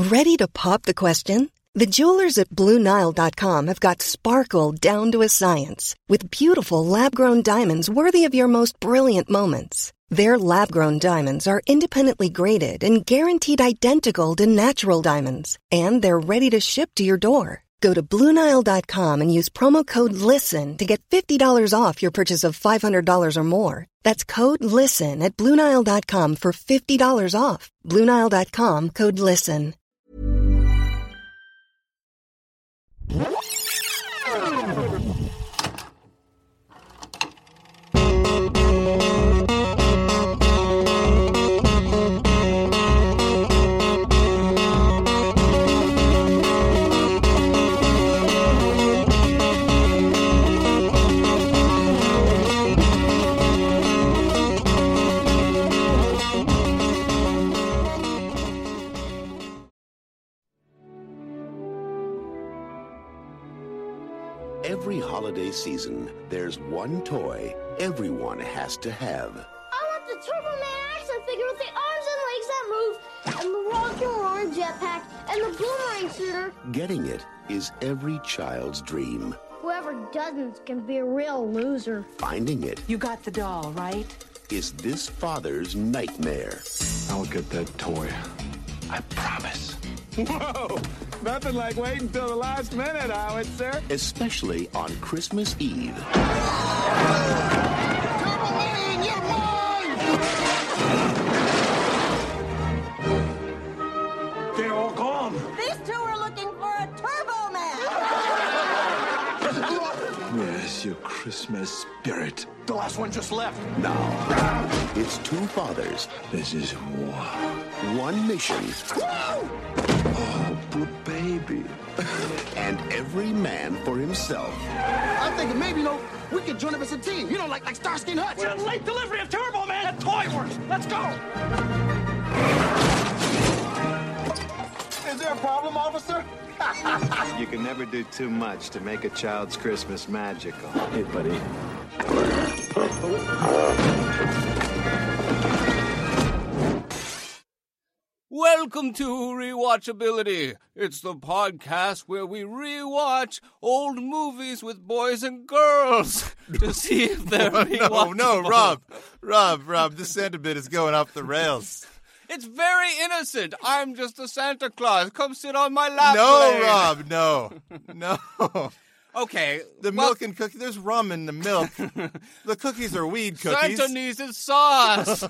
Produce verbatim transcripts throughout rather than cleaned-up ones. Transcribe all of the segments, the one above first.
Ready to pop the question? The jewelers at Blue Nile dot com have got sparkle down to a science with beautiful lab-grown diamonds worthy of your most brilliant moments. Their lab-grown diamonds are independently graded and guaranteed identical to natural diamonds, and they're ready to ship to your door. Go to Blue Nile dot com and use promo code LISTEN to get fifty dollars off your purchase of five hundred dollars or more. That's code LISTEN at Blue Nile dot com for fifty dollars off. Blue Nile dot com, code LISTEN. Every holiday season, there's one toy everyone has to have. I want the Turbo Man action figure with the arms and legs that move, and the rock and roll jetpack, and the boomerang shooter. Getting it is every child's dream. Whoever doesn't can be a real loser. Finding it You got the doll, right? is this father's nightmare. I'll get that toy. I promise. Whoa! Nothing like waiting until the last minute, Howitzer. Especially on Christmas Eve. Turbo Man, you're mine! They're all gone. These two are looking for a Turbo Man. Where's your Christmas spirit? The last one just left. Now, it's two fathers, This is war. one mission, Oh, poor baby. and every man for himself. I'm thinking maybe, you know, we could join up as a team. You know, like like Starsky and Hutch. We're late delivery of Turbo Man at Toy Works. Let's go. Is there a problem, officer? You can never do too much to make a child's Christmas magical. Hey, buddy. Welcome to Rewatchability. It's the podcast where we rewatch old movies with boys and girls to see if they're No, rewatchable. no, Rob. Rob, Rob, this Santa bit is going off the rails. It's very innocent. I'm just a Santa Claus. Come sit on my lap. No, Blaine. Rob, no. No. Okay. The well, milk and cookies, there's rum in the milk. The cookies are weed cookies. Santa needs his sauce.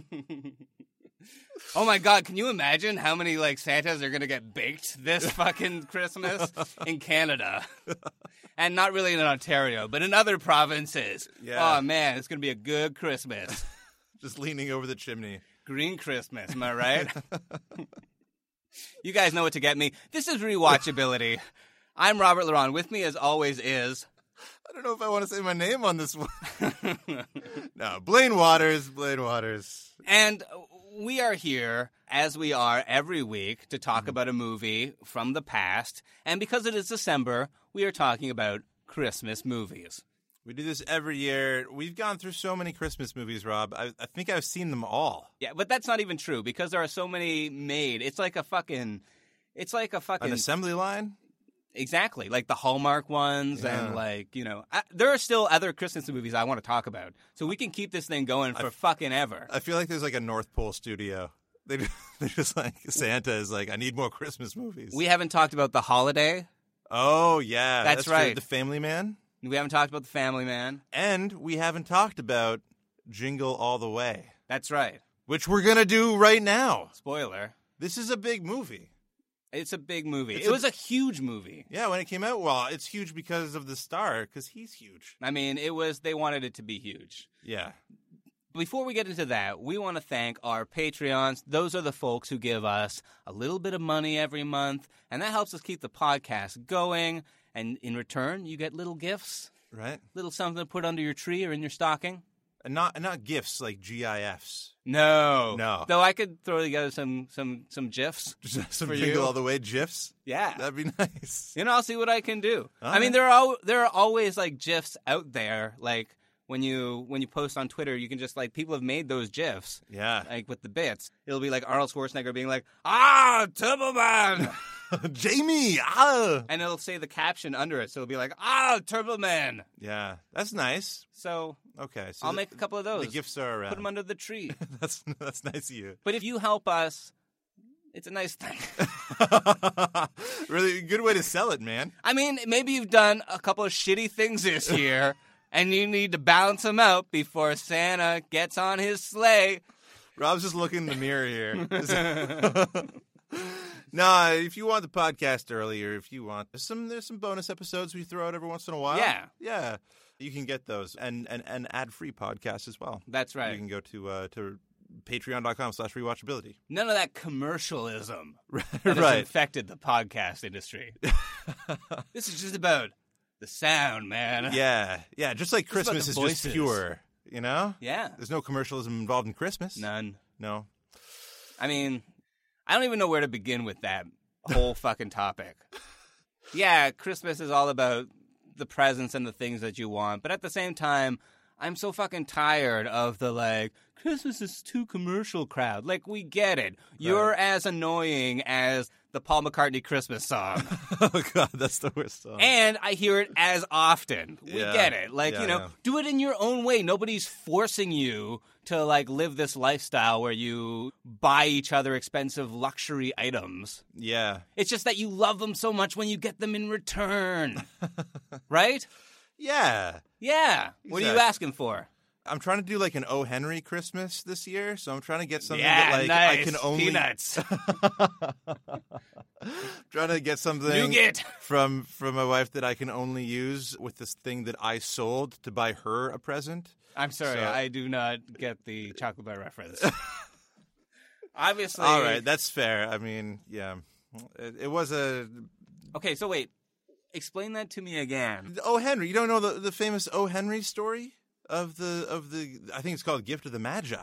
Oh my God, can you imagine how many like Santas are gonna get baked this fucking Christmas in Canada? And not really in Ontario, but in other provinces. Yeah. Oh man, it's gonna be a good Christmas. Just leaning over the chimney. Green Christmas, am I right? You guys know what to get me. This is Rewatchability. I'm Robert Laurent. With me as always is... I don't know if I want to say my name on this one. No, Blaine Waters, Blaine Waters. And we are here, as we are every week, to talk Mm-hmm. about a movie from the past. And because it is December, we are talking about Christmas movies. We do this every year. We've gone through so many Christmas movies, Rob. I, I think I've seen them all. Yeah, but that's not even true because there are so many made. It's like a fucking... It's like a fucking... An assembly line? Exactly, like the Hallmark ones Yeah. and like, you know, I, there are still other Christmas movies I want to talk about. So we can keep this thing going for I, fucking ever. I feel like there's like a North Pole studio. They, they're just like, Santa is like, I need more Christmas movies. We haven't talked about The Holiday. Oh, yeah. That's true. right. The Family Man. We haven't talked about The Family Man. And we haven't talked about Jingle All the Way. That's right. Which we're going to do right now. Spoiler. This is a big movie. It's a big movie. It's it a- was a huge movie. Yeah, when it came out, well, it's huge because of the star, because he's huge. I mean, it was, they wanted it to be huge. Yeah. Before we get into that, we want to thank our Patreons. Those are the folks who give us a little bit of money every month, and that helps us keep the podcast going. And in return, you get little gifts, Right? little something to put under your tree or in your stocking. And not and not gifts like GIFs. No, No. Though I could throw together some some some gifs. Just some For Jingle you. All the Way GIFs. Yeah, That'd be nice. you know, I'll see what I can do. All I mean, right. there are al- there are always like GIFs out there, like when you when you post on Twitter, you can just like people have made those GIFs. Yeah. Like with the bits. It'll be like Arnold Schwarzenegger being like, "Ah, Turbo Man." Jamie, ah. And it'll say the caption under it, so it'll be like, "Ah, Turbo Man." Yeah, that's nice. So okay, so I'll the, make a couple of those. The gifts are around. Put them under the tree. that's that's nice of you. But if you help us, it's a nice thing. Really good way to sell it, man. I mean, maybe you've done a couple of shitty things this year, and you need to balance them out before Santa gets on his sleigh. Rob's just looking in the mirror here. No, if you want the podcast earlier, if you want there's some there's some bonus episodes we throw out every once in a while. Yeah. Yeah. You can get those and and, and ad-free podcasts as well. That's right. You can go to uh, to patreon.com slash rewatchability. None of that commercialism right. that has infected the podcast industry. This is just about the sound, man. Yeah. Yeah, just like Christmas is voices. just pure, you know? Yeah. There's no commercialism involved in Christmas. None. No. I mean, I don't even know where to begin with that whole fucking topic. Yeah, Christmas is all about the presents and the things that you want, but at the same time, I'm so fucking tired of the, like, Christmas is too commercial crowd. Like, we get it. You're right. as annoying as the Paul McCartney Christmas song. Oh, God, that's the worst song. And I hear it as often. We yeah. get it. Like, yeah, you know, yeah. do it in your own way. Nobody's forcing you to, like, live this lifestyle where you buy each other expensive luxury items. Yeah. It's just that you love them so much when you get them in return. Right? Yeah. Yeah. What are you Exactly. asking for? I'm trying to do like an O. Henry Christmas this year, so I'm trying to get something Yeah, that like nice. I can only Peanuts. trying to get something Nougat. from from my wife that I can only use with this thing that I sold to buy her a present. I'm sorry, So- I do not get the chocolate bar reference. Obviously. All right, that's fair. I mean, yeah, it, it was a Okay, so wait. Explain that to me again. O. Henry. You don't know the the famous O. Henry story of the of the I think it's called Gift of the Magi.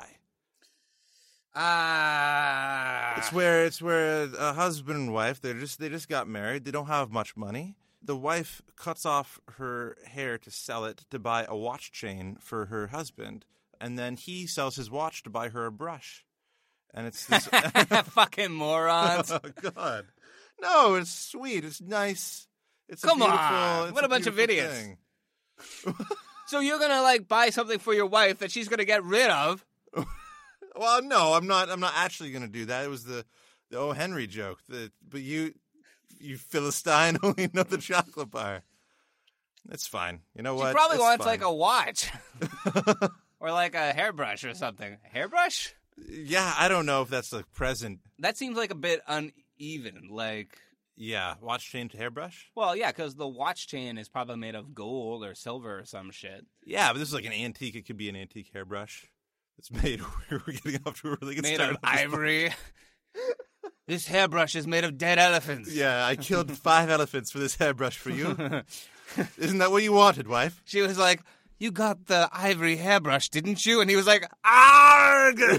Ah. It's where it's where a husband and wife they just they just got married. They don't have much money. The wife cuts off her hair to sell it to buy a watch chain for her husband, and then he sells his watch to buy her a brush. And it's this fucking morons. Oh God, no! It's sweet. It's nice. It's Come a beautiful, on. it's What a bunch of beautiful idiots. thing. So you're gonna like buy something for your wife that she's gonna get rid of? Well, no, I'm not. I'm not actually going to do that. It was the the O. Henry joke. The, but you, you Philistine, only know the chocolate bar. It's fine. You know what? She probably It's wants fine. like a watch or like a hairbrush or something. A hairbrush? Yeah, I don't know if that's a present. That seems like a bit uneven. Like, Yeah, watch chain to hairbrush. well, yeah, because the watch chain is probably made of gold or silver or some shit. Yeah, but this is like an antique. It could be an antique hairbrush. It's made. We're getting off to a really good Made start. of on this ivory. This hairbrush is made of dead elephants. Yeah, I killed five elephants for this hairbrush for you. Isn't that what you wanted, wife? She was like, "You got the ivory hairbrush, didn't you?" And he was like, "Arg!"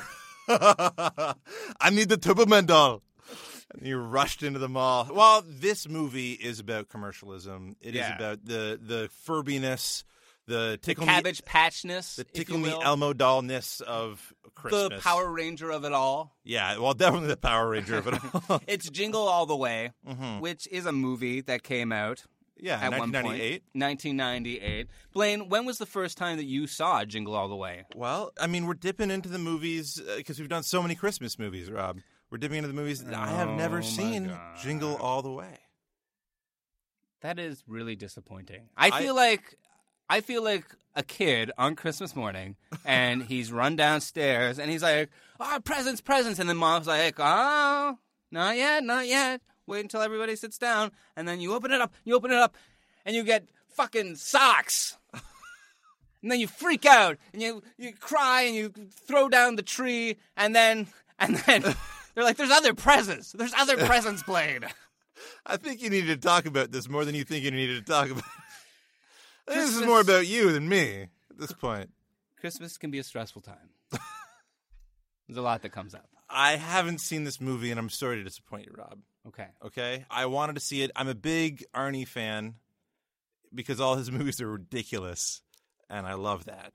I need the Turboman doll. And you rushed into the mall. Well, this movie is about commercialism. It Yeah. is about the the furbiness, the tickle Cabbage me, patchness, the if tickle you me will. Elmo dollness of Christmas. The Power Ranger of it all. Yeah, well, definitely the Power Ranger of it all. It's Jingle All the Way, Mhm. which is a movie that came out Yeah, at one nineteen point. ninety-eight. nineteen ninety-eight. Blaine, when was the first time that you saw Jingle All the Way? Well, I mean, we're dipping into the movies because we've done so many Christmas movies, Rob. We're dipping into the movies that I have Oh, never my seen God. Jingle All the Way. That is really disappointing. I I- feel like I feel like a kid on Christmas morning, and he's run downstairs, and he's like, "Oh, presents, presents," and then mom's like, "Oh, not yet, not yet. Wait until everybody sits down, and then you open it up, you open it up, and you get fucking socks." And then you freak out, and you, you cry, and you throw down the tree, and then and then they're like, "There's other presents. There's other presents, Blaine." I think you needed to talk about this more than you think you needed to talk about. This is Christmas- more about you than me at this point. Christmas can be a stressful time. There's a lot that comes up. I haven't seen this movie, and I'm sorry to disappoint you, Rob. Okay. Okay? I wanted to see it. I'm a big Arnie fan because all his movies are ridiculous, and I love that.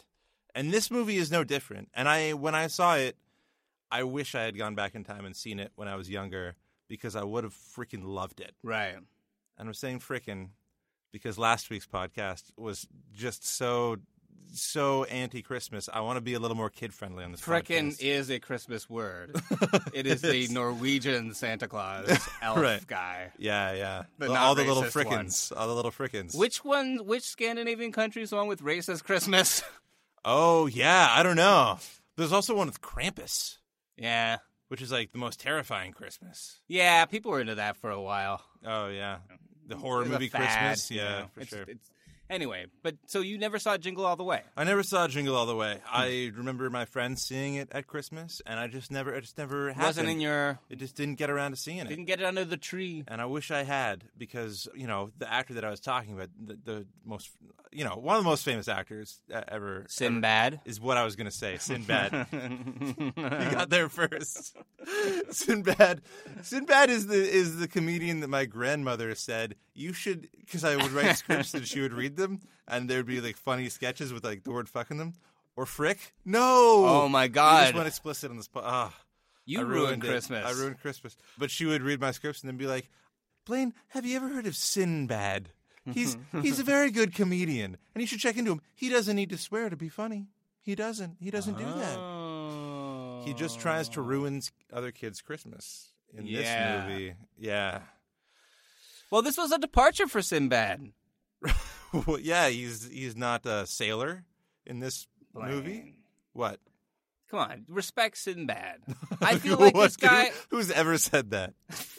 And this movie is no different. And I, when I saw it, I wish I had gone back in time and seen it when I was younger because I would have freaking loved it. Right. And I'm saying freaking because last week's podcast was just so, so anti-Christmas. I want to be a little more kid-friendly on this Frickin' podcast. is a Christmas word. It is the Norwegian Santa Claus elf Right. guy. Yeah, yeah. The all not the little racist frickins. All the little frickins. Which one, which Scandinavian country is the one with racist Christmas? Oh, yeah. I don't know. There's also one with Krampus, Yeah. which is like the most terrifying Christmas. Yeah, people were into that for a while. Oh, yeah. The horror It was a movie fad, Christmas. you Yeah, know. for It's- sure. it's- Anyway, but so you never saw Jingle All the Way? I never saw Jingle All the Way. I remember my friends seeing it at Christmas, and I just never, it just never happened. Wasn't in your... It just didn't get around to seeing it. Didn't get it under the tree. And I wish I had, because, you know, the actor that I was talking about, the, the most, you know, one of the most famous actors uh, ever. Sinbad. Ever, is what I was going to say. Sinbad. You got there first. Sinbad. Sinbad is the is the comedian that my grandmother said, you should, because I would write scripts and she would read them, and there would be, like, funny sketches with, like, the word fuck in them. Or frick. No! Oh, my We God. just went explicit on this. Ah. You I ruined, ruined it. Christmas. I ruined Christmas. But she would read my scripts and then be like, Blaine, have you ever heard of Sinbad? He's he's a very good comedian, and you should check into him. He doesn't need to swear to be funny. He doesn't. He doesn't do that. Oh. He just tries to ruin other kids' Christmas in Yeah. this movie. Yeah. Well, this was a departure for Sinbad. Well, yeah, he's he's not a sailor in this Blaine. movie. What? Come on, respect Sinbad. I feel like What? this guy... Who- who's ever said that?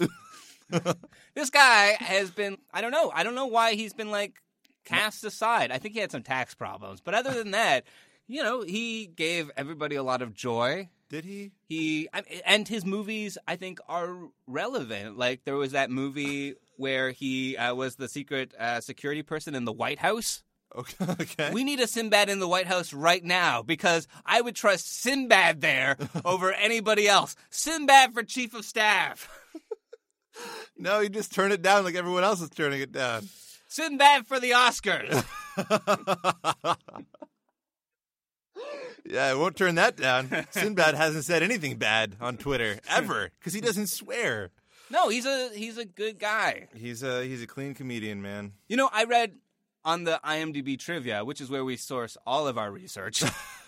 This guy has been, I don't know, I don't know why he's been, like, cast aside. I think he had some tax problems. But other than that, you know, he gave everybody a lot of joy. Did he? He, I- and his movies, I think, are relevant. Like, there was that movie where he uh, was the secret uh, security person in the White House. Okay. okay. We need a Sinbad in the White House right now because I would trust Sinbad there over anybody else. Sinbad for chief of staff. No, you just turn it down like everyone else is turning it down. Sinbad for the Oscars. Yeah, I won't turn that down. Sinbad hasn't said anything bad on Twitter ever because he doesn't swear. No, he's a he's a good guy. He's a he's a clean comedian, man. You know, I read on the IMDb trivia, which is where we source all of our research,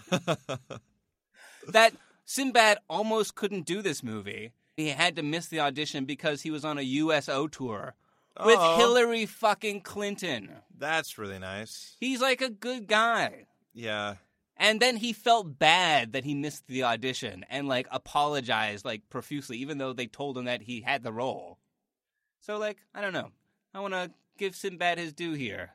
that Sinbad almost couldn't do this movie. He had to miss the audition because he was on a U S O tour with Oh. Hillary fucking Clinton. That's really nice. He's like a good guy. Yeah. And then he felt bad that he missed the audition and, like, apologized, like, profusely, even though they told him that he had the role. So, like, I don't know. I want to give Sinbad his due here.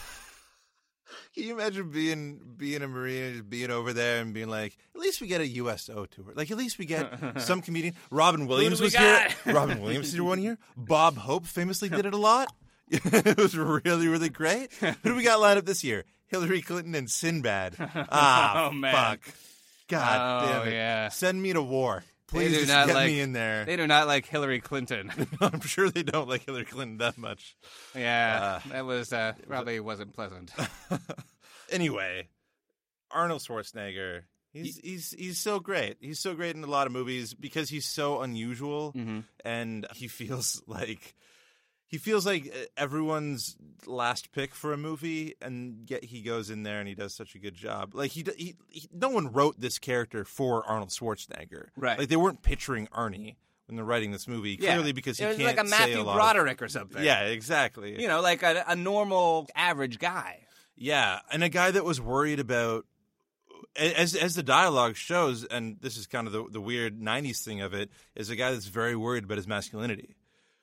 Can you imagine being being a Marine and just being over there and being like, at least we get a U S O tour. Like, at least we get some comedian. Robin Williams we was got? here. Robin Williams was here one year. Bob Hope famously did it a lot. It was really, really great. Who do we got lined up this year? Hillary Clinton and Sinbad. Ah, Oh, man. fuck. God Oh, damn it. yeah. Send me to war. They Please do just not get like- me in there. They do not like Hillary Clinton. I'm sure they don't like Hillary Clinton that much. Yeah, that was uh, probably wasn't pleasant. Anyway, Arnold Schwarzenegger, he's he's he's so great. He's so great in a lot of movies because he's so unusual, Mm-hmm. and he feels like he feels like everyone's last pick for a movie, and yet he goes in there and he does such a good job. Like he, he, he no one wrote this character for Arnold Schwarzenegger, Right. Like they weren't picturing Arnie when they're writing this movie, Yeah. clearly because he it was can't like a say Matthew a lot of- Broderick or something. Yeah, exactly. You know, like a, a normal, average guy. Yeah, and a guy that was worried about, as as the dialogue shows, and this is kind of the, the weird nineties thing of it, is a guy that's very worried about his masculinity,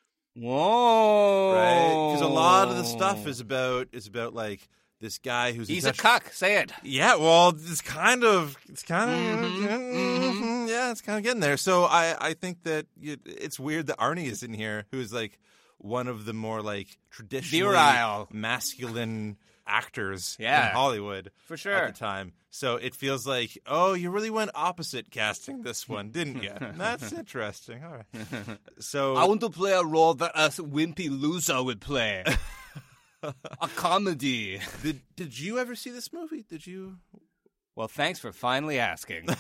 Whoa. right? Because a lot of the stuff is about is about like this guy who's He's in a touch- cuck. Say it. Yeah, well, it's kind of it's kind of Mm-hmm, yeah, it's kind of getting there. So I I think that you, it's weird that Arnie is in here, who's like one of the more like traditionally Virile. masculine actors Yeah. in Hollywood For sure. at the time. So it feels like, oh, you really went opposite casting this one, didn't you? That's interesting. All right. So I want to play a role that a wimpy loser would play. A comedy. did did you ever see this movie? Did you? Well, thanks for finally asking.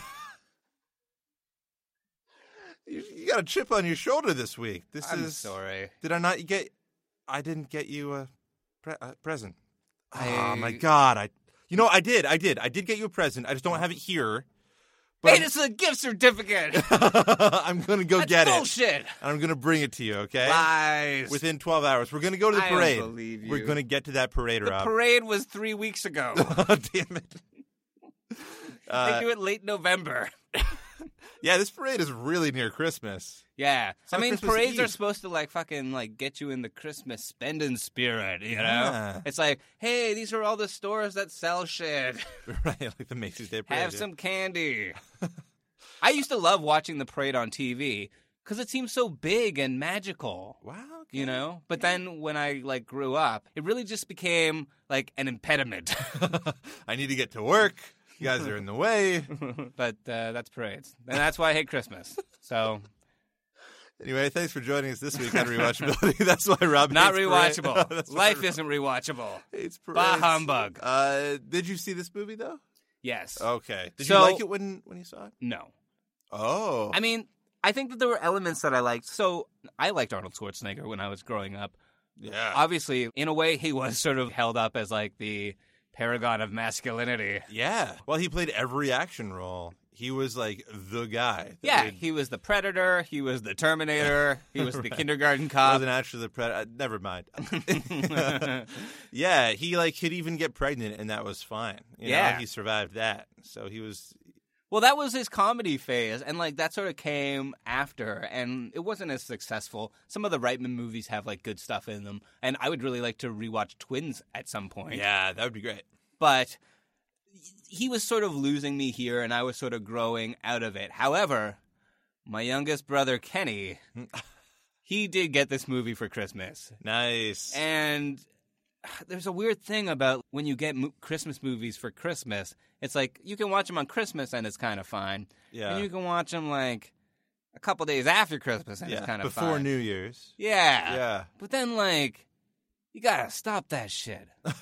You, you got a chip on your shoulder this week. This I'm is sorry. Did I not get? I didn't get you a, pre- a present. I... Oh my God! I, you know, I did. I did. I did get you a present. I just don't have it here. But hey, this is a gift certificate. I'm gonna go That's get bullshit. it. And I'm gonna bring it to you. Okay. Lies. Within twelve hours, we're gonna go to the I parade. don't believe you. We're gonna get to that parade. The Rob. parade was three weeks ago. Oh, damn it. Uh, they do it late November. Yeah, this parade is really near Christmas. Yeah. It's I on mean, Christmas parades Eve. are supposed to, like, fucking, like, get you in the Christmas spending spirit, you know? Yeah. It's like, hey, these are all the stores that sell shit. Right, like the Macy's Day Parade. Have some candy. I used to love watching the parade on T V because it seemed so big and magical. Wow. You know? But then when I, like, grew up, it really just became, like, an impediment. I need to get to work. You guys are in the way. But uh, that's parades. And that's why I hate Christmas. So... Anyway, thanks for joining us this week on Rewatchability. That's why Rob Not hates rewatchable. Parade. Life Rob isn't rewatchable. hates Bah parades. humbug. Uh, did you see this movie, though? Yes. Okay. Did So- you like it when, when you saw it? No. Oh. I mean, I think that there were elements that I liked. So I liked Arnold Schwarzenegger when I was growing up. Yeah. Obviously, in a way, he was sort of held up as like the paragon of masculinity. Yeah. Well, he played every action role. He was like the guy. that Yeah, would- he was the Predator. He was the Terminator. He was the Right. kindergarten cop. wasn't actually the predator. Uh, never mind. Yeah, he like could even get pregnant, and that was fine. You Yeah. know, he survived that. So he was. Well, that was his comedy phase, and like that sort of came after, and it wasn't as successful. Some of the Reitman movies have like good stuff in them, and I would really like to rewatch Twins at some point. Yeah, that would be great. But he was sort of losing me here, and I was sort of growing out of it. However, my youngest brother, Kenny, he did get this movie for Christmas. Nice. And there's a weird thing about when you get mo- Christmas movies for Christmas. It's like you can watch them on Christmas, and it's kind of fine. Yeah. And you can watch them, like, a couple days after Christmas, and yeah. it's kind of Before fine. New Year's. Yeah. Yeah. But then, like, you gotta stop that shit.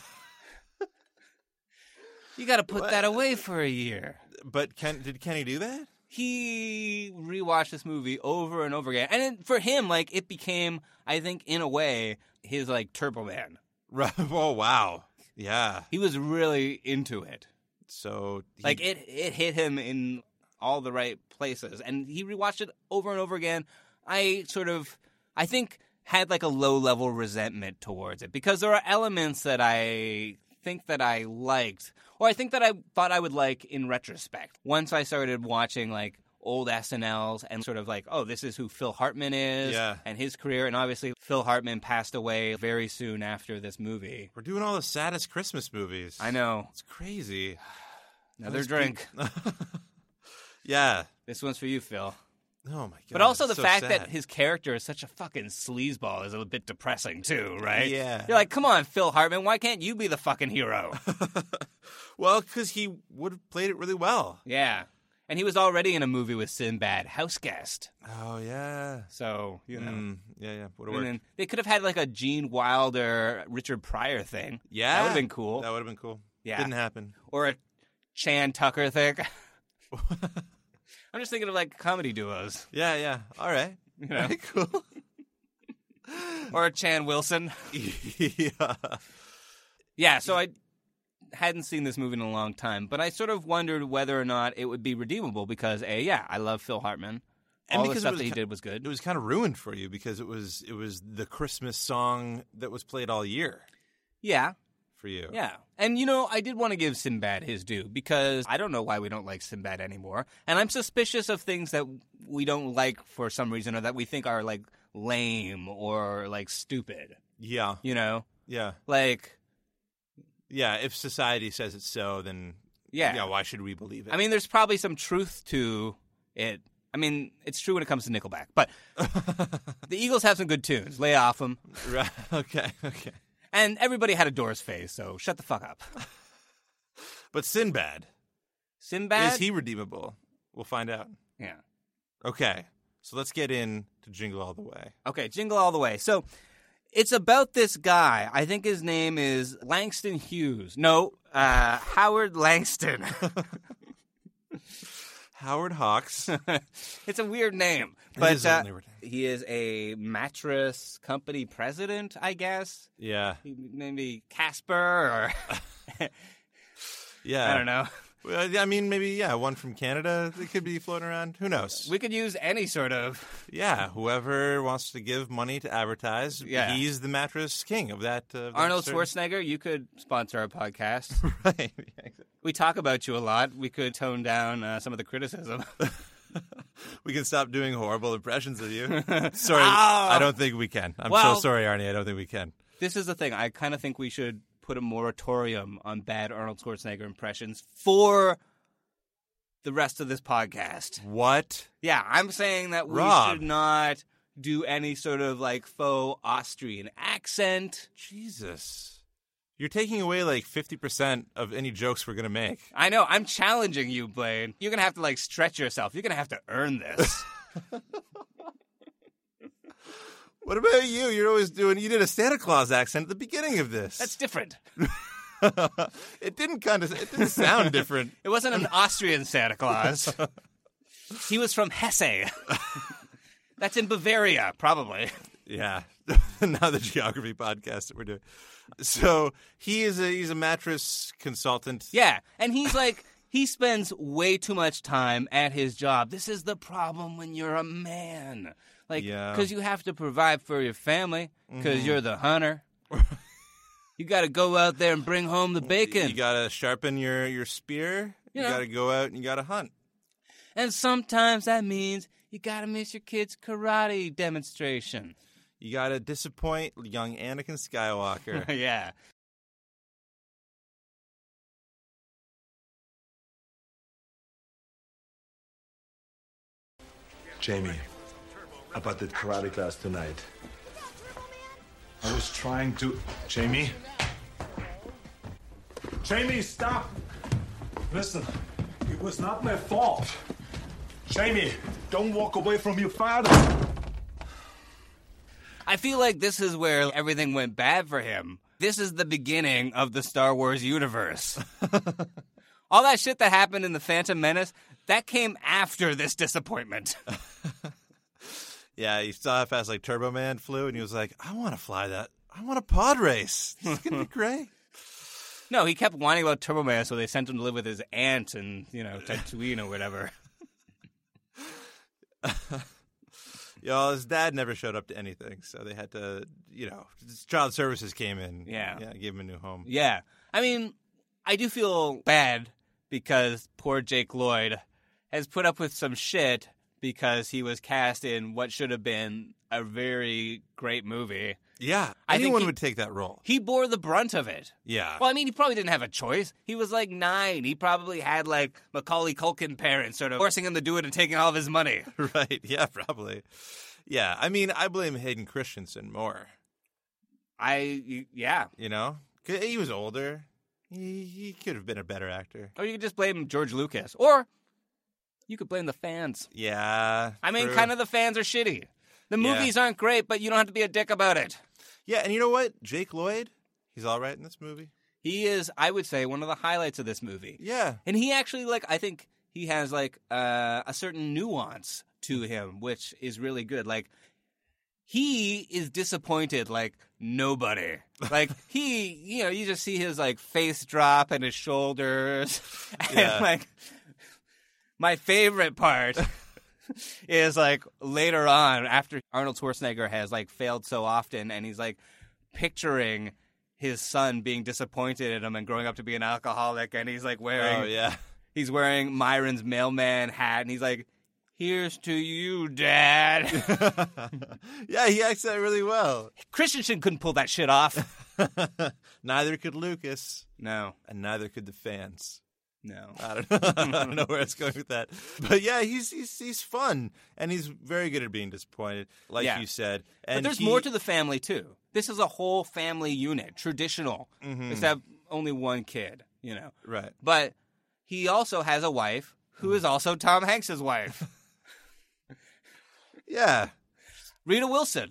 You gotta put What? that away for a year. But Ken, did Kenny do that? He rewatched this movie over and over again. And it, for him, like, it became, I think, in a way, his, like, Turbo Man. Right. Oh, wow. Yeah. He was really into it. So he, Like, it, it hit him in all the right places. And he rewatched it over and over again. I sort of, I think, had, like, a low-level resentment towards it. Because there are elements that I think that I liked, or I think that I thought I would like in retrospect. Once I started watching, like, old S N Ls and sort of like, oh, this is who Phil Hartman is Yeah. and his career. And obviously, Phil Hartman passed away very soon after this movie. we're doing all the saddest Christmas movies. I know. It's crazy. Another Those drink. peop- Yeah. This one's for you, Phil. Oh, my God. But also the it's so fact sad. that his character is such a fucking sleazeball is a bit depressing, too, right? Yeah. You're like, come on, Phil Hartman, why can't you be the fucking hero? Well, because he would have played it really well. Yeah. And he was already in a movie with Sinbad, House Guest. Oh, yeah. So, you know. Mm, yeah, yeah. Would have And worked. then they could have had like a Gene Wilder, Richard Pryor thing. Yeah. That would have been cool. That would have been cool. Yeah. Didn't happen. Or a Chan Tucker thing. I'm just thinking of like comedy duos. Yeah, yeah. All right. You know? All right, cool. Or a Chan Wilson. Yeah. Yeah, so I hadn't seen this movie in a long time, but I sort of wondered whether or not it would be redeemable because, A, yeah, I love Phil Hartman. And All the because it stuff was that he ki- did was good. It was kind of ruined for you because it was it was the Christmas song that was played all year Yeah, for you. yeah. And, you know, I did want to give Sinbad his due because I don't know why we don't like Sinbad anymore. And I'm suspicious of things that we don't like for some reason or that we think are, like, lame or, like, stupid. Yeah. You know? Yeah. Like, Yeah. If society says it's so, then yeah. yeah, why should we believe it? I mean, there's probably some truth to it. I mean, it's true when it comes to Nickelback, but the Eagles have some good tunes. Lay off them. Right. Okay. Okay. And everybody had a Doors phase, so shut the fuck up. But Sinbad, Sinbad? is he redeemable? We'll find out. It's about this guy. I think his name is Langston Hughes. No, uh, Howard Langston. Howard Hawks. It's a weird name. But is a uh, weird name. he is a mattress company president, I guess. Yeah. Maybe Casper or... Yeah. I don't know. Well, I mean, maybe, yeah, one from Canada. They could be floating around. Who knows? We could use any sort of... Yeah, whoever wants to give money to advertise, Yeah. he's the mattress king of that. Uh, that Arnold certain- Schwarzenegger, you could sponsor our podcast. Right. We talk about you a lot. We could tone down uh, some of the criticism. We can stop doing horrible impressions of you. Sorry, Oh. I don't think we can. I'm Well- so sorry, Arnie. I don't think we can. This is the thing. I kind of think we should put a moratorium on bad Arnold Schwarzenegger impressions for the rest of this podcast. What? Yeah, I'm saying that we Rob. should not do any sort of like faux Austrian accent. Jesus. You're taking away like fifty percent of any jokes we're going to make. I know. I'm challenging you, Blaine. You're going to have to like stretch yourself. You're going to have to earn this. What about you? You're always doing, you did a Santa Claus accent at the beginning of this. That's different. It didn't kind of, it didn't sound different. It wasn't an Austrian Santa Claus. He was from Hesse. That's in Bavaria, probably. Yeah. Now the geography podcast that we're doing. So he is a, he's a mattress consultant. Yeah, and he's like, he spends way too much time at his job. This is the problem when you're a man. Like, Yeah. because you have to provide for your family, because Mhm. you're the hunter. You got to go out there and bring home the bacon. You got to sharpen your, your spear. You Yeah. got to go out and you got to hunt. And sometimes that means you got to miss your kid's karate demonstration. You got to disappoint young Anakin Skywalker. Yeah. Jamie, about the karate class tonight. I was trying to... Jamie? Jamie, stop! Listen, it was not my fault. Jamie, don't walk away from your father. I feel like this is where everything went bad for him. This is the beginning of the Star Wars universe. All that shit that happened in The Phantom Menace, that came after this disappointment. Yeah, he saw how fast like Turbo Man flew, and he was like, I want to fly that. I want a pod race. This is going to be great. No, he kept whining about Turbo Man, so they sent him to live with his aunt and, you know, Tatooine or whatever. Yo, his dad never showed up to anything, so they had to, you know, child services came in. Yeah. Yeah, gave him a new home. Yeah. I mean, I do feel bad because poor Jake Lloyd has put up with some shit because he was cast in what should have been a very great movie. Yeah, I think anyone he- would take that role. He bore the brunt of it. Yeah. Well, I mean, he probably didn't have a choice. He was like nine. He probably had like Macaulay Culkin parents sort of forcing him to do it and taking all of his money. Right, yeah, probably. Yeah, I mean, I blame Hayden Christensen more. I, yeah. You know? 'Cause he was older. He, he could have been a better actor. Or you could just blame George Lucas. Or you could blame the fans. Yeah. I mean, true. kind of the fans are shitty. The Yeah. movies aren't great, but you don't have to be a dick about it. Yeah, and you know what? Jake Lloyd, he's all right in this movie. He is, I would say, one of the highlights of this movie. Yeah. And he actually, like, I think he has, like, uh, a certain nuance to him, which is really good. Like, he is disappointed like nobody. Like, he, you know, you just see his, like, face drop and his shoulders. And, Yeah. like, my favorite part is, like, later on, after Arnold Schwarzenegger has, like, failed so often, and he's, like, picturing his son being disappointed in him and growing up to be an alcoholic, and he's, like, wearing... Oh, yeah. He's wearing Myron's mailman hat, and he's like, here's to you, Dad. Yeah, he acts that really well. Christensen couldn't pull that shit off. Neither could Lucas. No. And neither could the fans. No. I don't know. I don't know where it's going with that. But yeah, he's he's he's fun, and he's very good at being disappointed, like Yeah. you said. But And there's he- more to the family, too. This is a whole family unit, traditional, Mhm. except only one kid, you know. Right. But he also has a wife who is also Tom Hanks' wife. Yeah. Rita Wilson.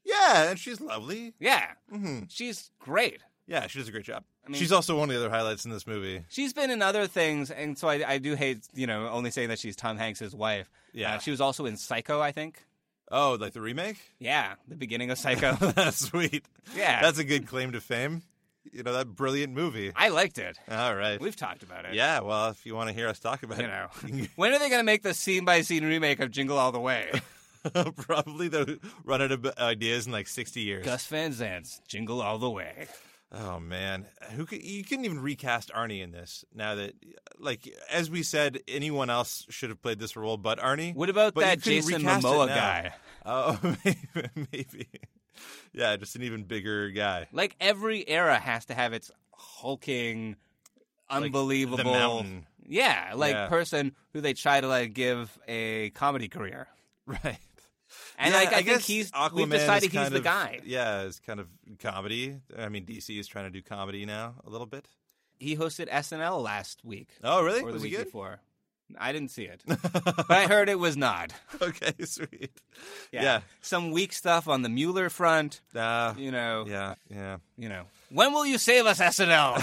Yeah, and she's lovely. Yeah. Mm-hmm. She's great. Yeah, she does a great job. I mean, she's also one of the other highlights in this movie. She's been in other things, and so I, I do hate, you know, only saying that she's Tom Hanks' wife. Yeah. Uh, she was also in Psycho, I think. Oh, like the remake? Yeah, the beginning of Psycho. That's sweet. Yeah. That's a good claim to fame. You know, that brilliant movie. I liked it. All right. We've talked about it. Yeah, well, if you want to hear us talk about You it. know. When are they going to make the scene-by-scene remake of Jingle All the Way? Probably they'll run out of ideas in like sixty years. Gus Van Zant's Jingle All the Way. Oh, man. Who could, you couldn't even recast Arnie in this now that, like, as we said, anyone else should have played this role but Arnie. What about but that you couldn't Jason recast it Momoa now. guy? Oh, maybe, maybe. Yeah, just an even bigger guy. Like, every era has to have its hulking, unbelievable... Like the Mountain. Yeah, like, Yeah. person who they try to, like, give a comedy career. Right. And Yeah, like, I, I think guess he's, Aquaman we've decided is he's kind the of- guy. Yeah, it's kind of comedy. I mean, D C is trying to do comedy now a little bit. He hosted S N L last week. Oh, really? Or the Was he week good? before. I didn't see it. But I heard it was not. Okay, sweet. Yeah. Yeah. Some weak stuff on the Mueller front. Uh, You know. yeah, yeah. You know. When will you save us, S N L?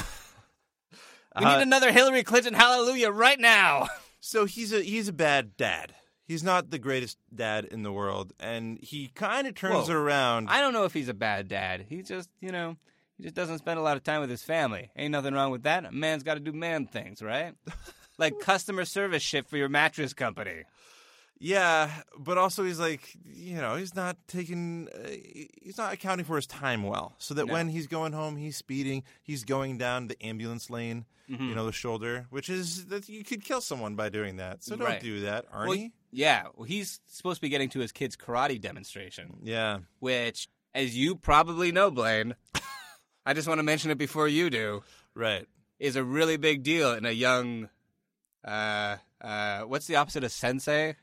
We Uh, need another Hillary Clinton hallelujah right now. So he's a he's a bad dad. He's not the greatest dad in the world, and he kind of turns Whoa. it around. I don't know if he's a bad dad. He just, you know, he just doesn't spend a lot of time with his family. Ain't nothing wrong with that. A man's got to do man things, right? Like customer service shit for your mattress company. Yeah, but also he's like, you know, he's not taking, uh, he's not accounting for his time well. So that No. when he's going home, he's speeding, he's going down the ambulance lane, Mm-hmm. you know, the shoulder, which is that you could kill someone by doing that. So don't Right. do that, Arnie. Well, yeah, well, he's supposed to be getting to his kid's karate demonstration, Yeah. which, as you probably know, Blaine, I just want to mention it before you do, Right. is a really big deal in a young, uh, uh, what's the opposite of sensei?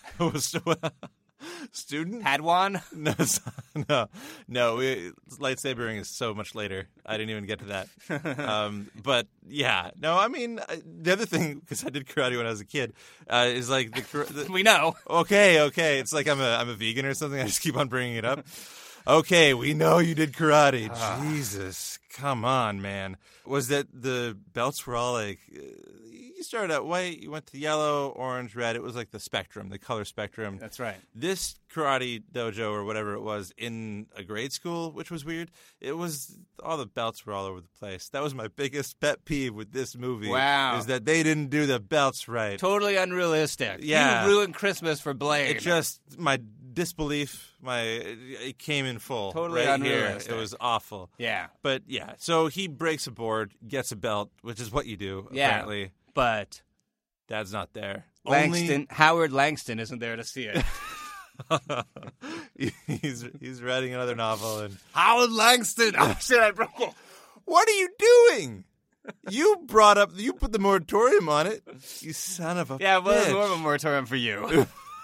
Student? Padawan? No, it's- no, no. We, lightsabering is so much later. I didn't even get to that. Um, but yeah, no. I mean, I, the other thing, because I did karate when I was a kid, uh, is like the, kar- the. We know. Okay, okay. It's like I'm a I'm a vegan or something. I just keep on bringing it up. Okay, we know you did karate. Jesus, come on, man. Was that the belts were all like? Uh, you started out white, you went to yellow, orange, red. It was like the spectrum, the color spectrum. That's right. This karate dojo or whatever it was in a grade school, which was weird. It was all the belts were all over the place. That was my biggest pet peeve with this movie. Wow. Is that they didn't do the belts right. Totally unrealistic. Yeah. You ruined Christmas for Blaine. It just my disbelief, my it came in full. Totally right here. unrealistic. It was awful. Yeah. But yeah, so he breaks a board, gets a belt, which is what you do. Yeah. Apparently, But Dad's not there. Langston, Only Howard Langston isn't there to see it. he's he's writing another novel and Howard Langston! Oh, shit, I broke it. what are you doing? You brought up you put the moratorium on it. You son of a Yeah, well, it's bitch. more of a moratorium for you.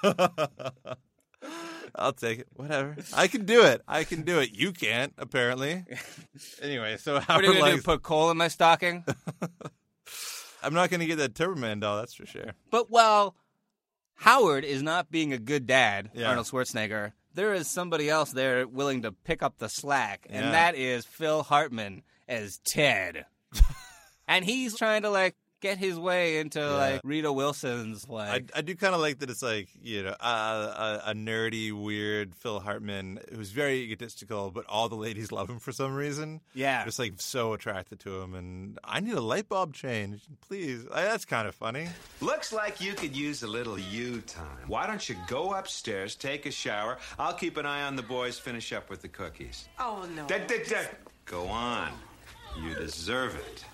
I'll take it. Whatever. I can do it. I can do it. You can't, apparently. Anyway, so What Howard are you going to do, Langston. put coal in my stocking? I'm not going to get that Turbo Man doll, that's for sure. But, well, Howard is not being a good dad, Yeah. Arnold Schwarzenegger. There is somebody else there willing to pick up the slack, and Yeah. that is Phil Hartman as Ted. And he's trying to, like, get his way into, like, Rita Wilson's, I, like... I do kind of like that it's like, you know, uh, a, a nerdy, weird Phil Hartman who's very egotistical, but all the ladies love him for some reason. Yeah. Just like so attracted to him. And I need a light bulb change, please. I, that's kind of funny. Looks like you could use a little you time. Why don't you go upstairs, take a shower? I'll keep an eye on the boys, finish up with the cookies. Oh, no. Da- da- da- Go on. You deserve it.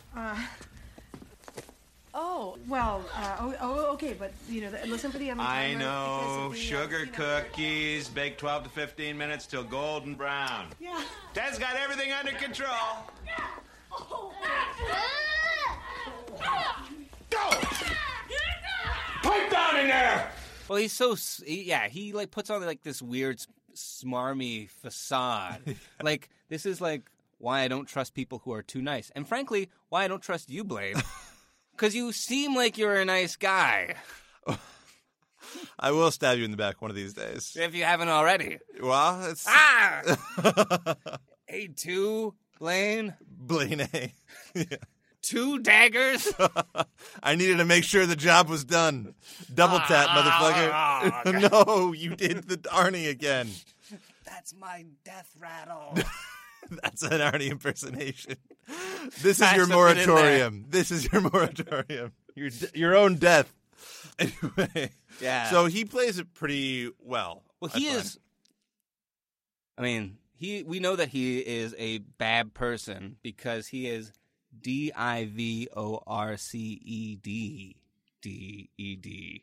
Oh, well, uh, oh, oh, okay, but, you know, listen for the other I timer know. because of the, uh, Sugar you know- cookies, bake twelve to fifteen minutes till golden brown. Yeah. Dad's got everything under control. Go! Pipe down in there! Well, he's so... s- he- Yeah, he, like, puts on, like, this weird, s- smarmy facade. Like, this is, like, why I don't trust people who are too nice. And frankly, why I don't trust you, Blaine. Because you seem like you're a nice guy. I will stab you in the back one of these days. If you haven't already. Well, it's... Ah! A two, Blaine? Blaine A. Yeah. Two daggers? I needed to make sure the job was done. Double tap, Ah, motherfucker. No, you did the Arnie again. That's my death rattle. That's an Arnie impersonation. This is I your slipped it in moratorium. This is your moratorium. Your your own death. Anyway. Yeah. So he plays it pretty well. Well, he I is. I mean, he. We know that he is a bad person because he is D I V O R C E D D E D.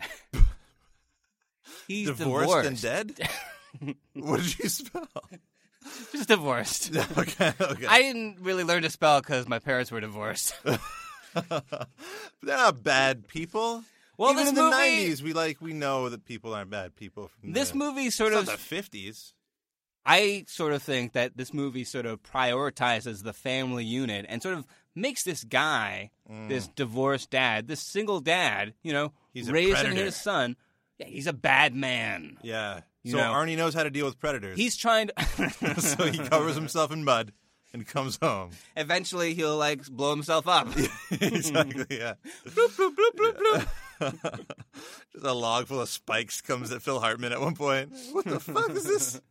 He's divorced, divorced and dead. What did you spell? Just divorced. Okay, okay. I didn't really learn to spell because my parents were divorced. They're not bad people. Well, even this in the movie- nineties, we like we know that people aren't bad people. From This the, movie sort it's of not the fifties. I sort of think that this movie sort of prioritizes the family unit and sort of makes this guy, Mm. this divorced dad, this single dad, you know, He's a raising predator. his son. Yeah, he's a bad man. Yeah. You So know. Arnie knows how to deal with predators. He's trying to. So he covers himself in mud and comes home. Eventually, he'll like blow himself up. Exactly. Yeah. bloop, bloop, bloop, bloop, bloop. Just a log full of spikes comes at Phil Hartman at one point. What the fuck is this?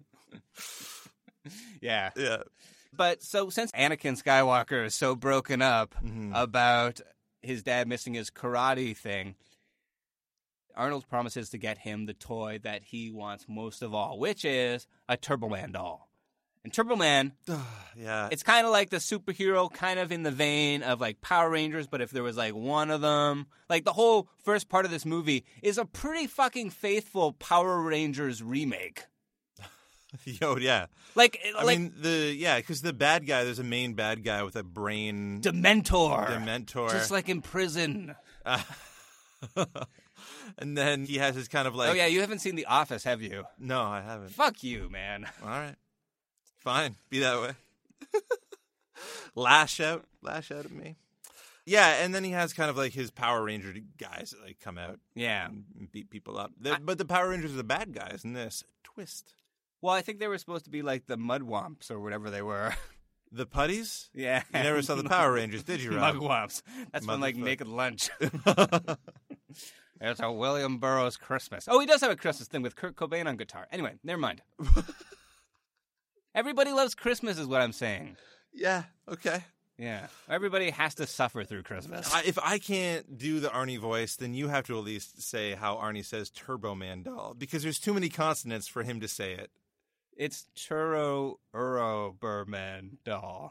Yeah. Yeah. But so since Anakin Skywalker is so broken up Mm-hmm. about his dad missing his karate thing, Arnold promises to get him the toy that he wants most of all, which is a Turbo Man doll. And Turbo Man, Yeah. it's kind of like the superhero, kind of in the vein of like Power Rangers, but if there was like one of them, like the whole first part of this movie is a pretty fucking faithful Power Rangers remake. Yo, yeah. Like, I like mean, the yeah, because the bad guy, there's a main bad guy with a brain. Dementor. Dementor. Just like in prison. Uh, and then he has his kind of like. Oh, yeah, you haven't seen The Office, have you? No, I haven't. Fuck you, man. All right. Fine. Be that way. Lash out. Lash out at me. Yeah, and then he has kind of like his Power Ranger guys that like come out. Yeah. And beat people up. The- but the Power Rangers are the bad guys in this. Twist. Well, I think they were supposed to be like the Mudwomps or whatever they were. The putties? Yeah. You never saw the Power Rangers, did you, Rob? Mugwumps. That's from like Motherfucker. Naked Lunch. There's a William Burroughs Christmas. Oh, he does have a Christmas thing with Kurt Cobain on guitar. Anyway, never mind. Everybody loves Christmas is what I'm saying. Yeah, okay. Yeah. Everybody has to suffer through Christmas. I, if I can't do the Arnie voice, then you have to at least say how Arnie says Turbo Man doll, because there's too many consonants for him to say it. It's Churro Uro Burman doll.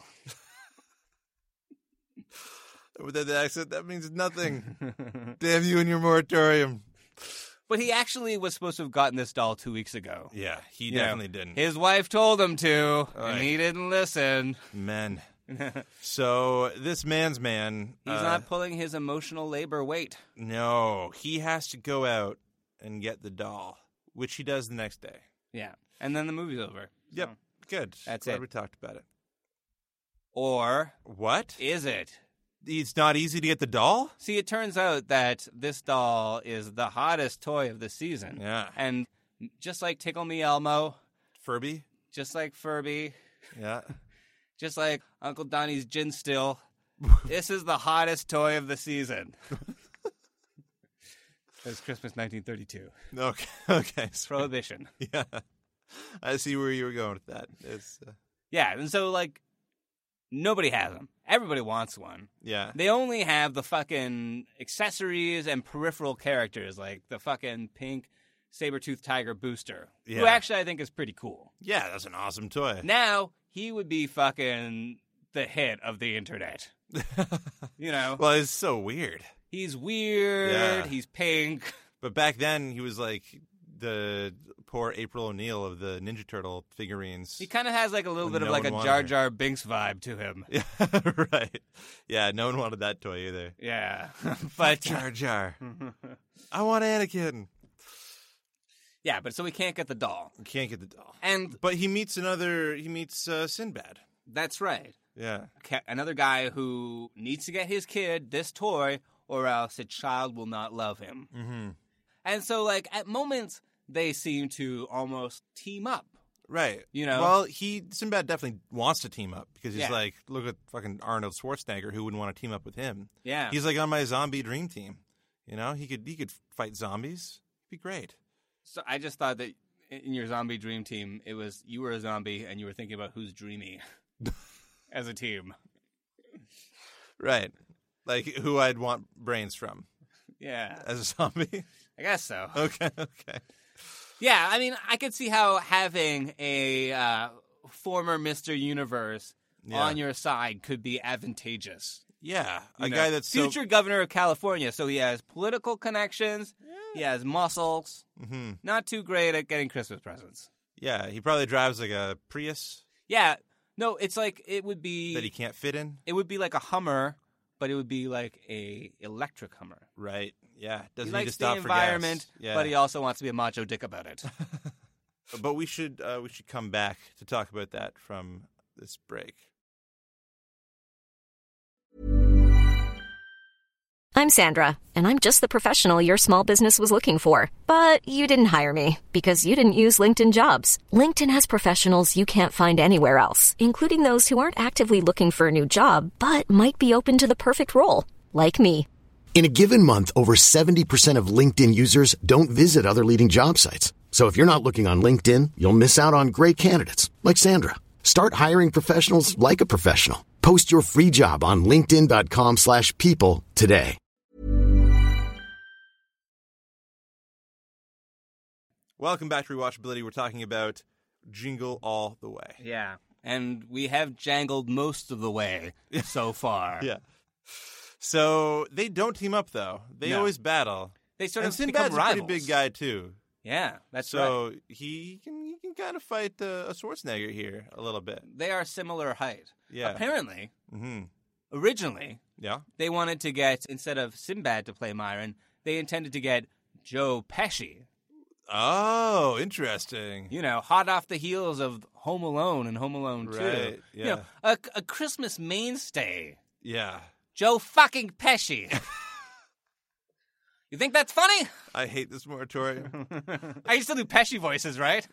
With that accent, that means nothing. Damn you and your moratorium. But he actually was supposed to have gotten this doll two weeks ago. Yeah, he You know, definitely didn't. His wife told him to, Right. and he didn't listen. Men. So this man's man. He's uh, not pulling his emotional labor weight. No, he has to go out and get the doll, which he does the next day. Yeah. And then the movie's over. Yep, So. good. That's Glad it. we talked about it. Or What? is it? It's not easy to get the doll? See, it turns out that this doll is the hottest toy of the season. Yeah. And just like Tickle Me Elmo, Furby? just like Furby, Yeah. just like Uncle Donnie's Gin Still, this is the hottest toy of the season. It's Christmas nineteen thirty-two. Okay. Okay. so- Prohibition. Yeah. I see where you were going with that. It's uh, Yeah, and so, like, nobody has them. Everybody wants one. yeah. They only have the fucking accessories and peripheral characters, like the fucking pink saber-toothed tiger booster, Yeah. who actually I think is pretty cool. Yeah, that's an awesome toy. Now, he would be fucking the hit of the internet. You know? Well, it's so weird. He's weird, Yeah. he's pink. But back then, he was like the poor April O'Neil of the Ninja Turtle figurines. He kind of has like a little When bit of no like a one wanted Jar her. Jar Binks vibe to him. Yeah, right. Yeah, no one wanted that toy either. Yeah. But But Jar Jar. I want Anakin. yeah, but so we can't get the doll. You can't get the doll. And But he meets another, he meets uh, Sinbad. that's right. Yeah. Ca- Another guy who needs to get his kid this toy or else a child will not love him. Mm-hmm. And so, like, at moments, they seem to almost team up. Right. You know? Well, he Sinbad definitely wants to team up because he's Yeah. like, look at fucking Arnold Schwarzenegger. Who wouldn't want to team up with him? Yeah. He's like on my zombie dream team. You know, he could he could fight zombies. It'd be great. So I just thought that in your zombie dream team, it was you were a zombie and you were thinking about who's dreamy as a team. Right. Like who I'd want brains from. Yeah. As a zombie? I guess so. Okay, okay. Yeah, I mean, I could see how having a uh, former Mister Universe Yeah. on your side could be advantageous. Yeah, You a know, guy that's so- future governor of California, so he has political connections, he has muscles, Mm-hmm. not too great at getting Christmas presents. Yeah, he probably drives like a Prius Yeah, no, it's like it would be that he can't fit in. It would be like a Hummer, but it would be like a electric Hummer. Right. Yeah. Doesn't he need to likes stop the for environment, gas. Yeah. but he also wants to be a macho dick about it. But we should uh, we should come back to talk about that from this break. I'm Sandra, and I'm just the professional your small business was looking for. But you didn't hire me because you didn't use LinkedIn Jobs. LinkedIn has professionals you can't find anywhere else, including those who aren't actively looking for a new job, but might be open to the perfect role, like me. In a given month, over seventy percent of LinkedIn users don't visit other leading job sites. So if you're not looking on LinkedIn, you'll miss out on great candidates like Sandra. Start hiring professionals like a professional. Post your free job on linkedin dot com slash people today. Welcome back to Rewatchability. We're talking about Jingle All the Way. Yeah, and we have jangled most of the way so far. Yeah. So they don't team up, though. They No. always battle. They sort and of Sinbad's become a pretty rivals. big guy, too. Yeah, that's so right. he can he can kind of fight uh, a Schwarzenegger here a little bit. They are similar height. Yeah. Apparently, Mm-hmm. originally, Yeah. they wanted to get, instead of Sinbad to play Myron, they intended to get Joe Pesci. Oh, interesting. You know, hot off the heels of Home Alone and Home Alone two. Right, You yeah. know, a, a Christmas mainstay. Yeah. Joe fucking Pesci. You think that's funny? I hate this moratorium. I used to do Pesci voices, right?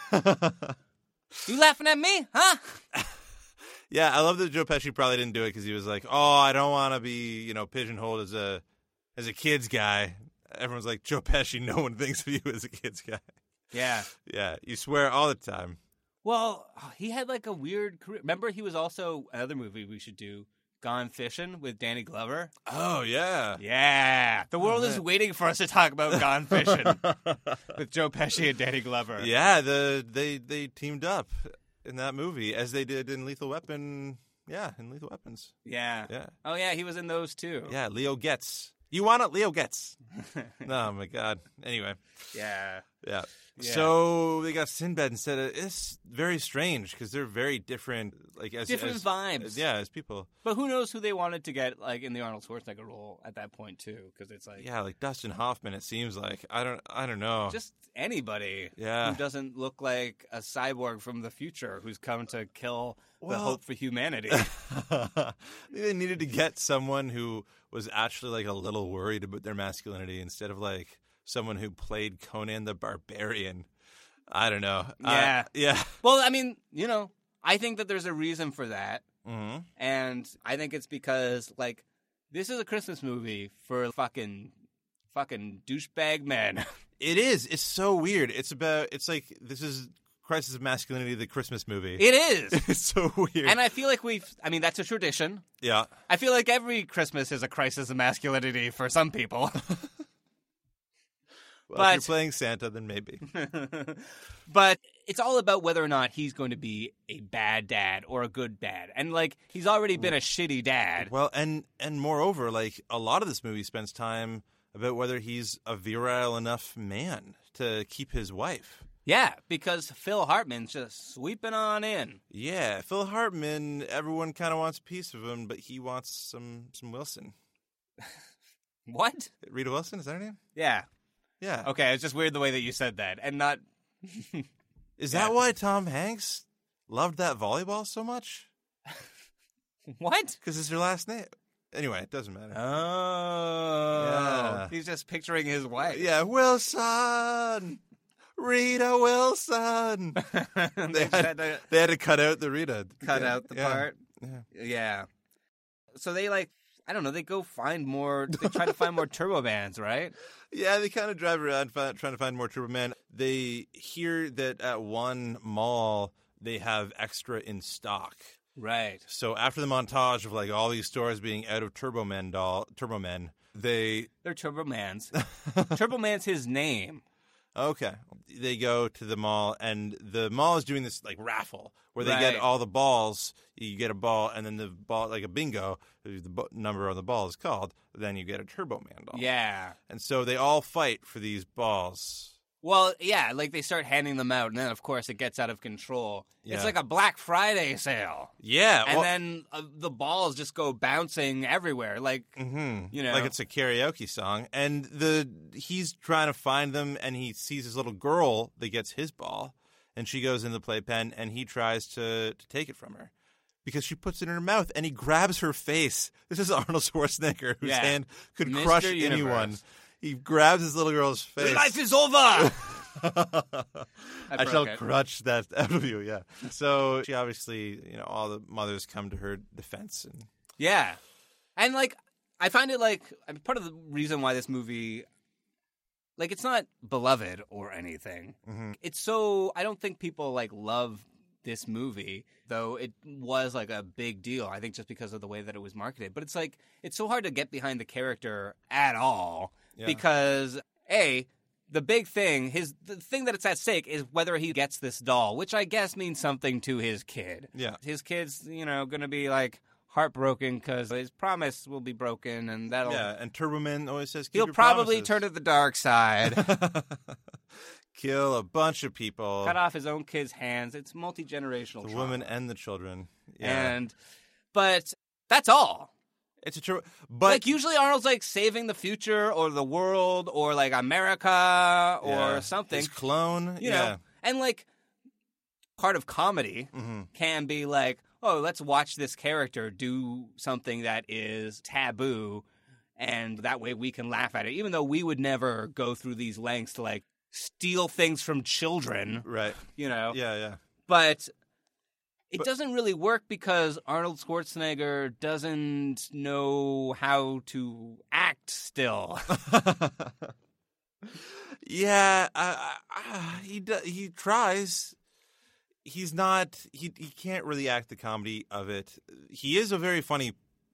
You laughing at me, huh? Yeah, I love that Joe Pesci probably didn't do it because he was like, "Oh, I don't want to be, you know, pigeonholed as a as a kids guy." Everyone's like, "Joe Pesci, no one thinks of you as a kids guy." Yeah. Yeah, you swear all the time. Well, he had like a weird career. Remember, he was also another movie we should do, Gone Fishing with Danny Glover. Oh yeah, Yeah. The world Oh, is man. waiting for us to talk about Gone Fishing with Joe Pesci and Danny Glover. Yeah, the they they teamed up in that movie as they did in Lethal Weapon. Yeah, in Lethal Weapons. Yeah. Yeah. Oh, yeah, he was in those too. Yeah, Leo Getz. You want it? Leo Getz. Oh my God. Anyway. Yeah. Yeah. Yeah. So they got Sinbad instead of. It's very strange because they're very different. Like as Different as- vibes. as- yeah, as people. But who knows who they wanted to get like in the Arnold Schwarzenegger role at that point too? Because it's like Yeah, like Dustin Hoffman. It seems like I don't. I don't know. just anybody Yeah. who doesn't look like a cyborg from the future who's come to kill the Well- hope for humanity. They needed to get someone who was actually like a little worried about their masculinity instead of like someone who played Conan the Barbarian. I don't know. Yeah. Uh, yeah. Well, I mean, you know, I think that there's a reason for that. hmm And I think it's because, like, this is a Christmas movie for fucking, fucking douchebag men. It is. It's so weird. It's about. It's like this is Crisis of Masculinity, the Christmas movie. It is. It's so weird. And I feel like we've, I mean, that's a tradition. yeah. I feel like every Christmas is a crisis of masculinity for some people. Well, But- if you're playing Santa, then maybe. But it's all about whether or not he's going to be a bad dad or a good dad. And, like, he's already been a shitty dad. Well, and and moreover, like a lot of this movie spends time about whether he's a virile enough man to keep his wife. Yeah, because Phil Hartman's just sweeping on in. Yeah, Phil Hartman. Everyone kind of wants a piece of him, but he wants some some Wilson. What? Rita Wilson, is that her name? Yeah. Yeah. Okay, it's just weird the way that you said that. And not... Is Yeah. that why Tom Hanks loved that volleyball so much? What? Because it's her last name. Anyway, it doesn't matter. Oh. Yeah. He's just picturing his wife. Yeah, Wilson! Rita Wilson! they, had, to, they had to cut out the Rita. Cut yeah. out the yeah. part? Yeah. Yeah. So they, like, I don't know, they go find more, they try to find more Turbo Mans, right? Yeah, they kind of drive around find, trying to find more Turbo Man. They hear that at one mall, they have extra in stock. Right. So after the montage of like all these stores being out of Turbo Men doll, Turbo Men, they they're Turbo Mans. Turbo Man's his name. Okay. They go to the mall, and the mall is doing this like raffle where they Right. get all the balls. You get a ball, and then the ball, like a bingo, the b- number on the ball is called. Then you get a Turbo Man doll. Yeah. And so they all fight for these balls. Well, yeah, like they start handing them out, and then of course it gets out of control. Yeah. It's like a Black Friday sale. Yeah, and well- then uh, the balls just go bouncing everywhere, like Mm-hmm. you know, like it's a karaoke song. And the he's trying to find them, and he sees this little girl that gets his ball, and she goes in the playpen, and he tries to, to take it from her because she puts it in her mouth, and he grabs her face. This is Arnold Schwarzenegger, whose Yeah. hand could Mister crush Universe. anyone. He grabs his little girl's face. Life is over. I, I shall broke it. crutch that out of you, yeah. So she obviously, you know, all the mothers come to her defense. And Yeah, and like I find it like I mean, part of the reason why this movie, like, it's not beloved or anything. Mhm. It's so I don't think people like love this movie, though it was like a big deal. I think just because of the way that it was marketed. But it's like it's so hard to get behind the character at all Yeah. because a the big thing, his the thing that it's at stake is whether he gets this doll, which I guess means something to his kid. Yeah. His kid's, you know, going to be like heartbroken because his promise will be broken, and that'll yeah, and Turbo Man always says, Keep he'll your probably promises. turn to the dark side, Kill a bunch of people. cut off his own kid's hands. It's multi generational. The women and the children. Yeah. And but that's all. It's a true, but like usually Arnold's like saving the future or the world or like America or yeah. something. His clone, you yeah. know, and like part of comedy Mm-hmm. can be like, oh, let's watch this character do something that is taboo, and that way we can laugh at it, even though we would never go through these lengths to like steal things from children, right? You know, Yeah, yeah. but. It But- doesn't really work because Arnold Schwarzenegger doesn't know how to act still. Yeah, uh, uh, he do, he tries. He's not. He he can't really act the comedy of it. He is a very funny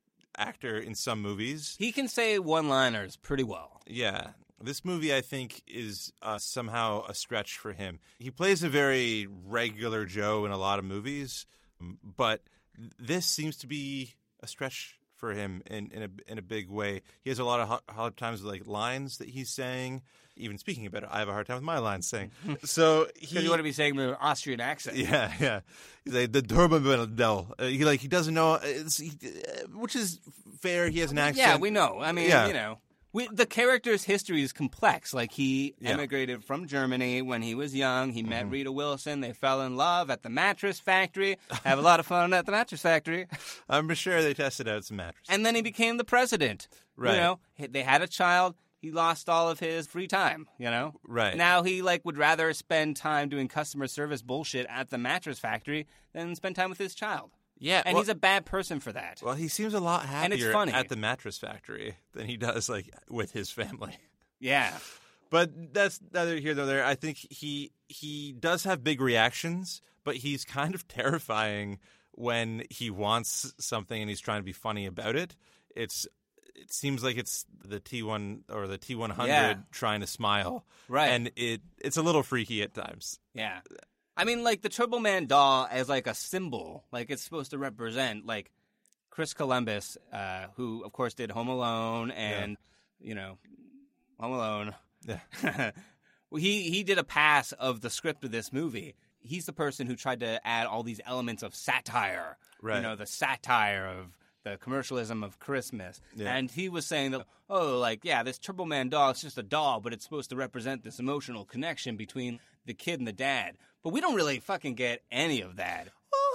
actor in some movies. He can say one-liners pretty well. Yeah. This movie, I think, is uh, somehow a stretch for him. He plays a very regular Joe in a lot of movies, but this seems to be a stretch for him in, in a in a big way. He has a lot of hard, hard times with like lines that he's saying. Even speaking about it, I have a hard time with my lines saying. So he you want to be saying with an Austrian accent. Yeah, yeah. He's like the Turbo uh, He like he doesn't know, it's, he, uh, which is fair. He has an accent. Yeah, we know. I mean, Yeah. you know. We, the character's history is complex. Like, he Yeah. emigrated from Germany when he was young. He met Rita Wilson. They fell in love at the mattress factory. Have a lot of fun at the mattress factory. I'm sure they tested out some mattresses. And then he became the president. Right. You know, He- they had a child. He lost all of his free time, you know? Right. Now he, like, would rather spend time doing customer service bullshit at the mattress factory than spend time with his child. Yeah, And well- he's a bad person for that. Well, he seems a lot And it's happier funny. at the mattress factory than he does like with his family. Yeah. But that's neither here nor there. I think he he does have big reactions, but he's kind of terrifying when he wants something and he's trying to be funny about it. It's it seems like it's the T one or the T one hundred Yeah. trying to smile, Right. And it it's a little freaky at times. Yeah. I mean, like, the Turbo Man doll as, like, a symbol. Like, it's supposed to represent, like, Chris Columbus, uh, who, of course, did Home Alone and, you know, Home Alone. Yeah. Well, he, he did a pass of the script of this movie. He's the person who tried to add all these elements of satire. Right. You know, the satire of the commercialism of Christmas. Yeah. And he was saying that, oh, like, yeah, this Turbo Man doll, it's just a doll, but it's supposed to represent this emotional connection between the kid and the dad. But we don't really fucking get any of that.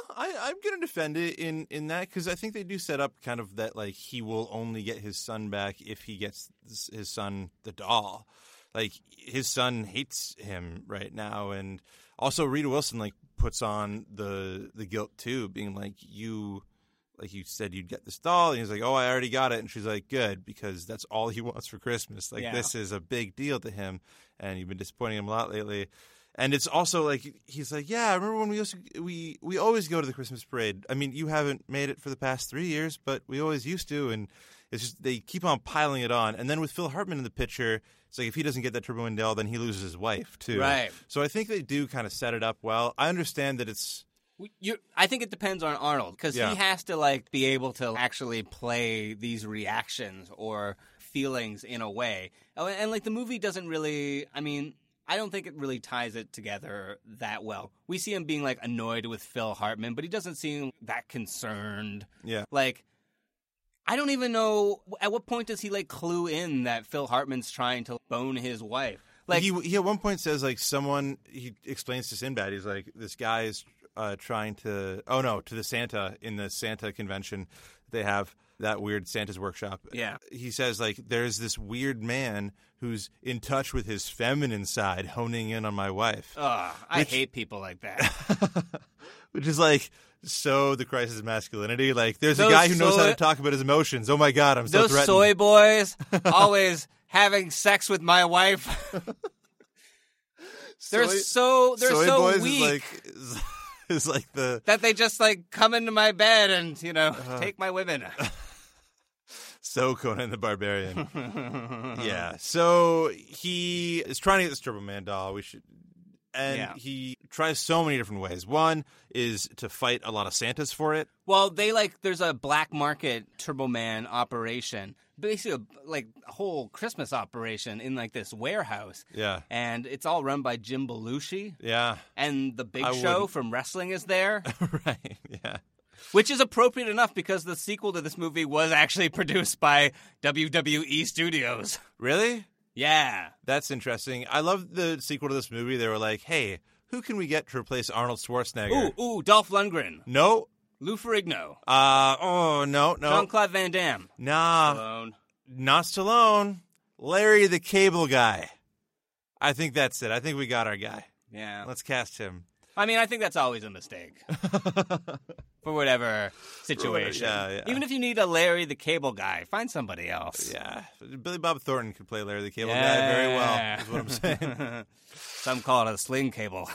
I, I'm going to defend it in, in that because I think they do set up kind of that, like, he will only get his son back if he gets his son the doll. Like, his son hates him right now. And also Rita Wilson, like, puts on the the guilt, too, being like, you, like you said you'd get this doll. And he's like, oh, I already got it. And she's like, good, because that's all he wants for Christmas. Like, Yeah. this is a big deal to him. And you've been disappointing him a lot lately. And it's also like, he's like, yeah, I remember when we used to, we, we always go to the Christmas parade. I mean, you haven't made it for the past three years, but we always used to. And it's just, they keep on piling it on. And then with Phil Hartman in the picture, it's like, if he doesn't get that Turbo Man doll, then he loses his wife, too. Right. So I think they do kind of set it up well. I understand that it's... You, I think it depends on Arnold, because Yeah. he has to, like, be able to actually play these reactions or feelings in a way. Oh, and, and like, the movie doesn't really, I mean... I don't think it really ties it together that well. We see him being, like, annoyed with Phil Hartman, but he doesn't seem that concerned. Yeah. Like, I don't even know, at what point does he, like, clue in that Phil Hartman's trying to bone his wife? Like, he, he at one point says, like, someone, he explains to Sinbad, he's like, this guy is uh, trying to, oh, no, to the Santa, in the Santa convention they have, that weird Santa's workshop. Yeah. He says, like, there's this weird man who's in touch with his feminine side, honing in on my wife. Ugh, I Which- hate people like that. Which is, like, so the crisis of masculinity. Like, there's Those a guy who knows how soy- to talk about his emotions. Oh, my God, I'm so Those threatened. soy boys always having sex with my wife. They're Soy- so they're Soy so Boys weak is like, is, is like the... that they just like come into my bed and, you know, Uh-huh. take my women. So Conan the Barbarian. Yeah. So he is trying to get this Turbo Man doll. We should, and Yeah. he tries so many different ways. One is to fight a lot of Santas for it. Well, they like there's a black market Turbo Man operation, basically a, like a whole Christmas operation in like this warehouse. Yeah. And it's all run by Jim Belushi. Yeah. And the Big I Show wouldn't- from wrestling is there. Right. Yeah. Which is appropriate enough because the sequel to this movie was actually produced by W W E Studios. Really? Yeah. That's interesting. I love the sequel to this movie. They were like, hey, who can we get to replace Arnold Schwarzenegger? Ooh, ooh, Dolph Lundgren. No. Lou Ferrigno. Uh, oh, no, no. Jean-Claude Van Damme. Nah. Stallone. Not Stallone. Larry the Cable Guy. I think that's it. I think we got our guy. Yeah. Let's cast him. I mean, I think that's always a mistake. For whatever situation. Yeah, yeah. Even if you need a Larry the Cable Guy, find somebody else. Yeah. Billy Bob Thornton could play Larry the Cable Yeah. Guy very well, is what I'm saying. Some call it a sling cable.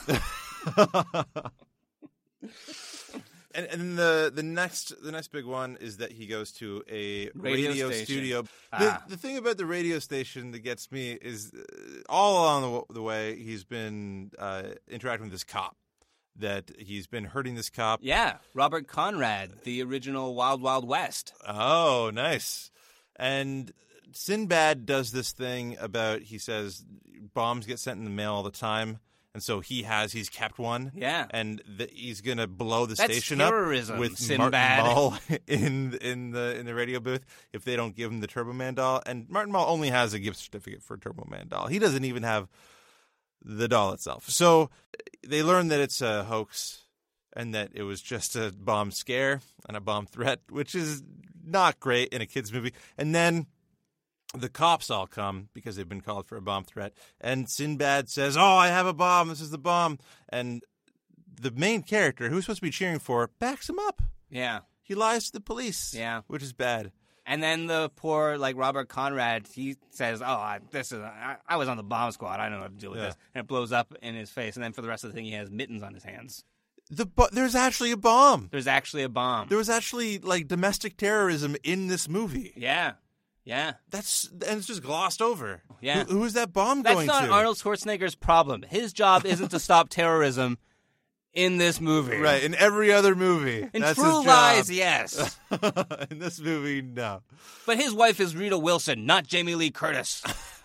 And, and the the next the next big one is that he goes to a Radio radio, station. studio. Ah. The, the thing about the radio station that gets me is uh, all along the, w- the way he's been uh, interacting with this cop. That he's been hurting this cop. Yeah, Robert Conrad, the original Wild Wild West. Oh, nice. And Sinbad does this thing about, he says, bombs get sent in the mail all the time. And so he has, he's kept one. Yeah. And the, he's going to blow the That's station terrorism, up with Sinbad. Martin Mull in, in, the, in the radio booth if they don't give him the Turbo Man doll. And Martin Mull only has a gift certificate for a Turbo Man doll. He doesn't even have the doll itself. So they learn that it's a hoax and that it was just a bomb scare and a bomb threat, which is not great in a kid's movie. And then the cops all come because they've been called for a bomb threat. And Sinbad says, oh, I have a bomb. This is the bomb. And the main character, who's supposed to be cheering for, backs him up. Yeah. He lies to the police. Yeah. Which is bad. And then the poor, like, Robert Conrad, he says, oh, I, this is, I, I was on the bomb squad. I know how to deal with Yeah. this. And it blows up in his face. And then for the rest of the thing, he has mittens on his hands. The bo- There's actually a bomb. There's actually a bomb. There was actually, like, domestic terrorism in this movie. Yeah. Yeah. That's And it's just glossed over. Yeah. Who, who is that bomb That's going not to? Arnold Schwarzenegger's problem. His job isn't to stop terrorism in this movie. Right, in every other movie. In That's True his job. Lies, yes. In this movie, no. But his wife is Rita Wilson, not Jamie Lee Curtis.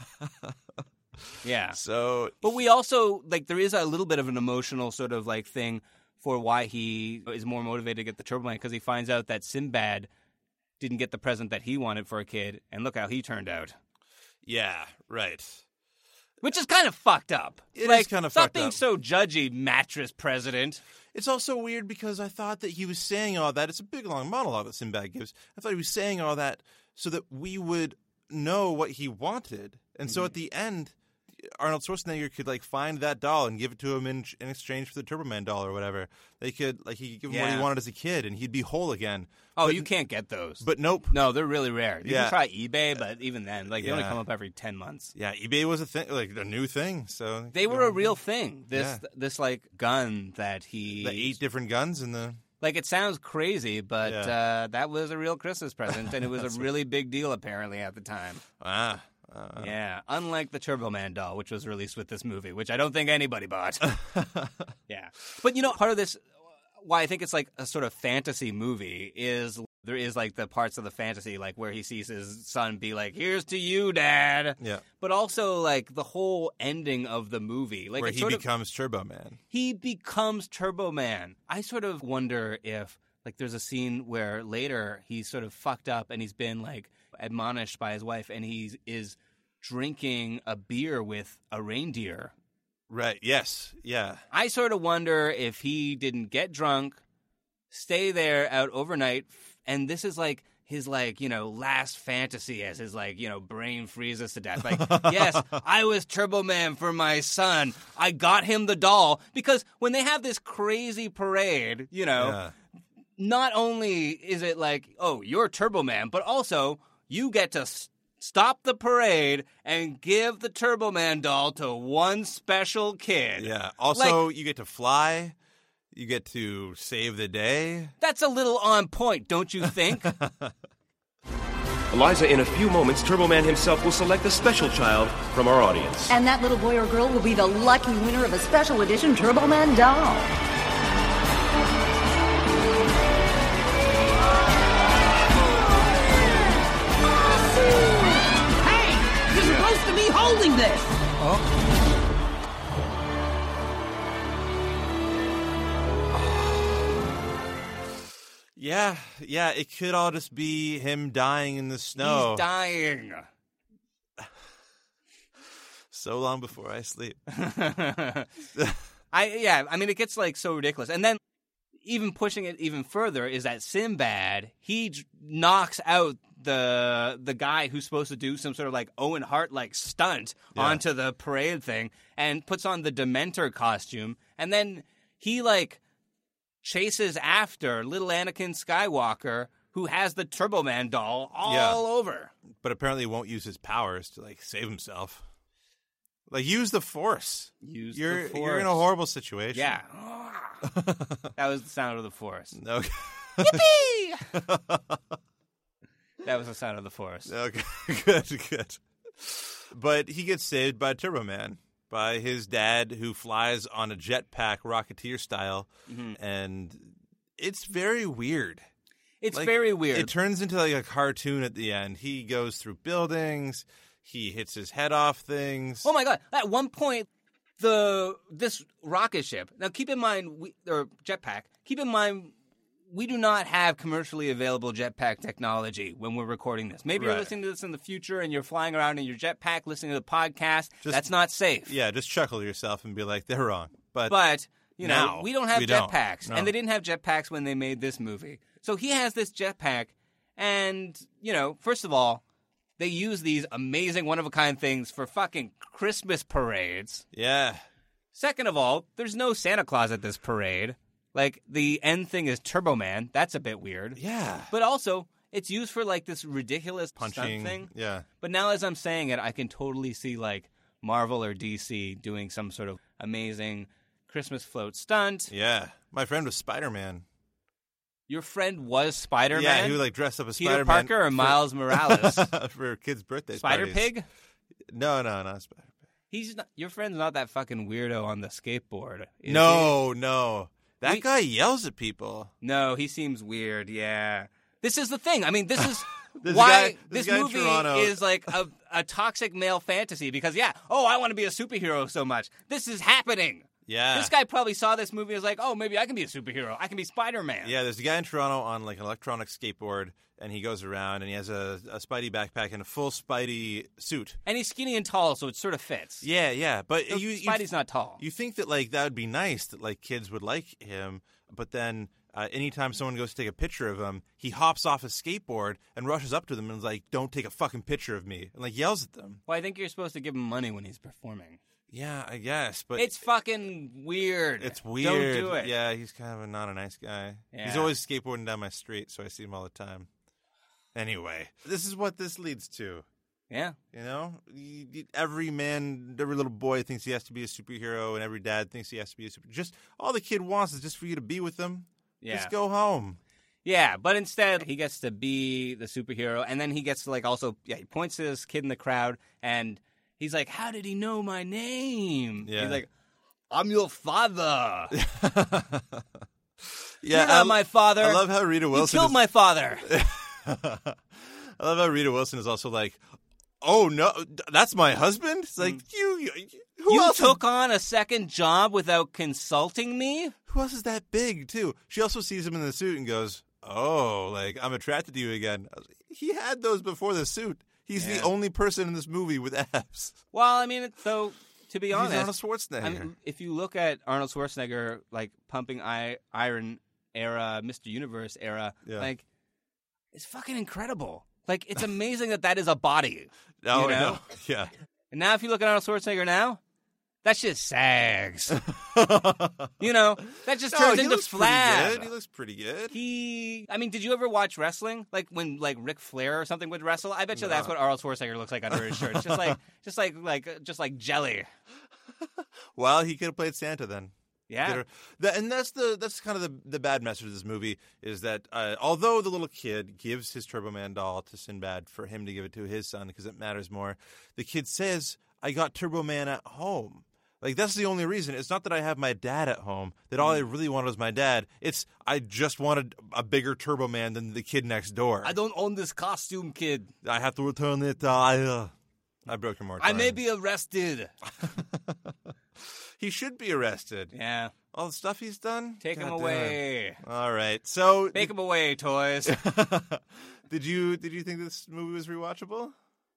Yeah. So, But we also, like, there is a little bit of an emotional sort of, like, thing for why he is more motivated to get the Turbo Man, because he finds out that Sinbad didn't get the present that he wanted for a kid, and look how he turned out. yeah, right. Which is kind of fucked up. It is like, kind of stop fucked being up. so judgy, mattress president. It's also weird because I thought that he was saying all that. It's a big, long monologue that Sinbad gives. I thought he was saying all that so that we would know what he wanted. And mm-hmm. so at the end, Arnold Schwarzenegger could, like, find that doll and give it to him in, in exchange for the Turbo Man doll or whatever. They could, like, he could give him yeah. what he wanted as a kid, and he'd be whole again. Oh, but, you can't get those. But nope. No, they're really rare. You yeah. can try eBay, but even then, like, they yeah. only come up every ten months. Yeah, eBay was a thing, like, a new thing, so... They were a real thing. This, yeah. this like, gun that he... The eight different guns in the... Like, it sounds crazy, but yeah. uh, that was a real Christmas present, and it was a really big deal, apparently, at the time. Ah. Uh, yeah, unlike the Turbo Man doll, which was released with this movie, which I don't think anybody bought. yeah. But, you know, part of this, why I think it's like a sort of fantasy movie, is there is, like, the parts of the fantasy, like, where he sees his son be like, here's to you, Dad. Yeah. But also, like, the whole ending of the movie. Like, where he becomes of, Turbo Man. He becomes Turbo Man. I sort of wonder if, like, there's a scene where later he's sort of fucked up and he's been, like, admonished by his wife, and he is drinking a beer with a reindeer. Right, yes, yeah. I sort of wonder if he didn't get drunk, stay there out overnight, and this is like his, like, you know, last fantasy as his, like, you know, brain freezes to death. Like, yes, I was Turbo Man for my son. I got him the doll. Because when they have this crazy parade, you know, yeah. not only is it like, oh, you're Turbo Man, but also... you get to s- stop the parade and give the Turbo Man doll to one special kid. Yeah. Also, like, you get to fly. You get to save the day. That's a little on point, don't you think? Eliza, in a few moments, Turbo Man himself will select a special child from our audience. And that little boy or girl will be the lucky winner of a special edition Turbo Man doll. To be holding this. Oh. Yeah, yeah, it could all just be him dying in the snow. He's dying. So long before I sleep. I yeah, I mean it gets like so ridiculous. And then even pushing it even further is that Sinbad, he j- knocks out the the guy who's supposed to do some sort of like Owen Hart like stunt yeah. onto the parade thing and puts on the Dementor costume, and then he like chases after little Anakin Skywalker, who has the Turbo Man doll all yeah. over. But apparently won't use his powers to like save himself. Like use the Force. Use you're, the Force. You're in a horrible situation. Yeah. That was the sound of the Force. Okay. Yippee! That was the sound of the Force. Okay, good, good. But he gets saved by Turbo Man, by his dad, who flies on a jetpack, Rocketeer style, mm-hmm. and it's very weird. It's like, very weird. It turns into like a cartoon at the end. He goes through buildings. He hits his head off things. Oh my god! At one point, the this rocket ship. Now, keep in mind, we, or jetpack. Keep in mind. We do not have commercially available jetpack technology when we're recording this. Maybe right. you're listening to this in the future and you're flying around in your jetpack listening to the podcast. Just, That's not safe. Yeah, just chuckle to yourself and be like, they're wrong. But, but you know, now, we don't have we jetpacks. Don't. No. And they didn't have jetpacks when they made this movie. So he has this jetpack. And, you know, first of all, they use these amazing one-of-a-kind things for fucking Christmas parades. Yeah. Second of all, there's no Santa Claus at this parade. Like, the end thing is Turbo Man. That's a bit weird. Yeah. But also, it's used for, like, this ridiculous punching stunt thing. Yeah. But now as I'm saying it, I can totally see, like, Marvel or D C doing some sort of amazing Christmas float stunt. Yeah. My friend was Spider-Man. Your friend was Spider-Man? Yeah, he would, like, dress up as Peter Spider-Man. Peter Parker or Miles Morales? For kids' birthdays. Spider-Pig? No, no, not Spider-Pig. He's not, your friend's not that fucking weirdo on the skateboard. No, he? no. That we, guy yells at people. No, he seems weird, yeah. This is the thing. I mean, this is this why guy, this, this guy movie is like a, a toxic male fantasy because, yeah, oh, I want to be a superhero so much. This is happening. Yeah. This guy probably saw this movie and was like, oh, maybe I can be a superhero. I can be Spider-Man. Yeah, there's a guy in Toronto on like an electronic skateboard, and he goes around, and he has a, a Spidey backpack and a full Spidey suit. And he's skinny and tall, so it sort of fits. Yeah, yeah. But So you, Spidey's you, not tall. You think that like that would be nice, that like kids would like him, but then uh, anytime someone goes to take a picture of him, he hops off his skateboard and rushes up to them and is like, don't take a fucking picture of me, and like yells at them. Well, I think you're supposed to give him money when he's performing. Yeah, I guess, but It's fucking weird. it's weird. Don't do it. Yeah, he's kind of a, not a nice guy. Yeah. He's always skateboarding down my street, so I see him all the time. Anyway, this is what this leads to. Yeah. You know, You- you- every man, every little boy thinks he has to be a superhero, and every dad thinks he has to be a super. Just all the kid wants is just for you to be with them. Yeah. Just go home. Yeah, but instead he gets to be the superhero, and then he gets to like also yeah he points to this kid in the crowd, and he's like, "How did he know my name?" Yeah. He's like, "I'm your father." Yeah, You're not I- my father. I love how Rita Wilson You killed is- my father. I love how Rita Wilson is also like, "Oh no, that's my husband." It's like you, you who you else? is- took on a second job without consulting me? Who else is that big too? She also sees him in the suit and goes, "Oh, like I'm attracted to you again." I was like, he had those before the suit. He's Yeah. the only person in this movie with abs. Well, I mean, so to be He's honest, Arnold Schwarzenegger. I mean, if you look at Arnold Schwarzenegger, like pumping I- iron era, Mister Universe era, Yeah. like it's fucking incredible. Like it's amazing that that is a body. No, you know? no, yeah. And now, if you look at Arnold Schwarzenegger now, that shit sags. You know, that just No, turns he into looks pretty flab. good. He looks pretty good. He, I mean, did you ever watch wrestling? Like when, like Ric Flair or something would wrestle. I bet you No. that's what Arnold Schwarzenegger looks like under his shirt. It's just like, just like, like, just like jelly. Well, he could have played Santa then. Yeah. Could have- that- and that's the that's kind of the the bad message of this movie is that uh, although the little kid gives his Turbo Man doll to Sinbad for him to give it to his son because it matters more, the kid says, "I got Turbo Man at home." Like, that's the only reason. It's not that I have my dad at home, that all I really wanted was my dad. It's I just wanted a bigger Turbo Man than the kid next door. I don't own this costume, kid. I have to return it. Uh, I, uh, I broke your moratorium. I may be arrested. He should be arrested. Yeah. All the stuff he's done? Take him God damn. away. All right. So Take him away, toys. did you did you think this movie was rewatchable?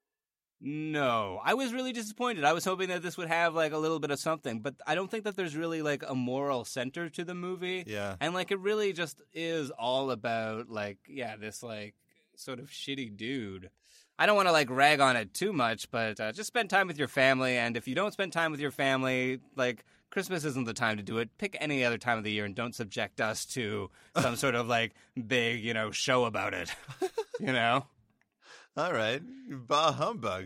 No, I was really disappointed. I was hoping that this would have like a little bit of something, but I don't think that there's really like a moral center to the movie. Yeah. And like it really just is all about like, yeah, this like sort of shitty dude. I don't want to like rag on it too much, but uh, just spend time with your family. And if you don't spend time with your family, like Christmas isn't the time to do it. Pick any other time of the year and don't subject us to some sort of like big, you know, show about it, you know? All right. Bah humbug.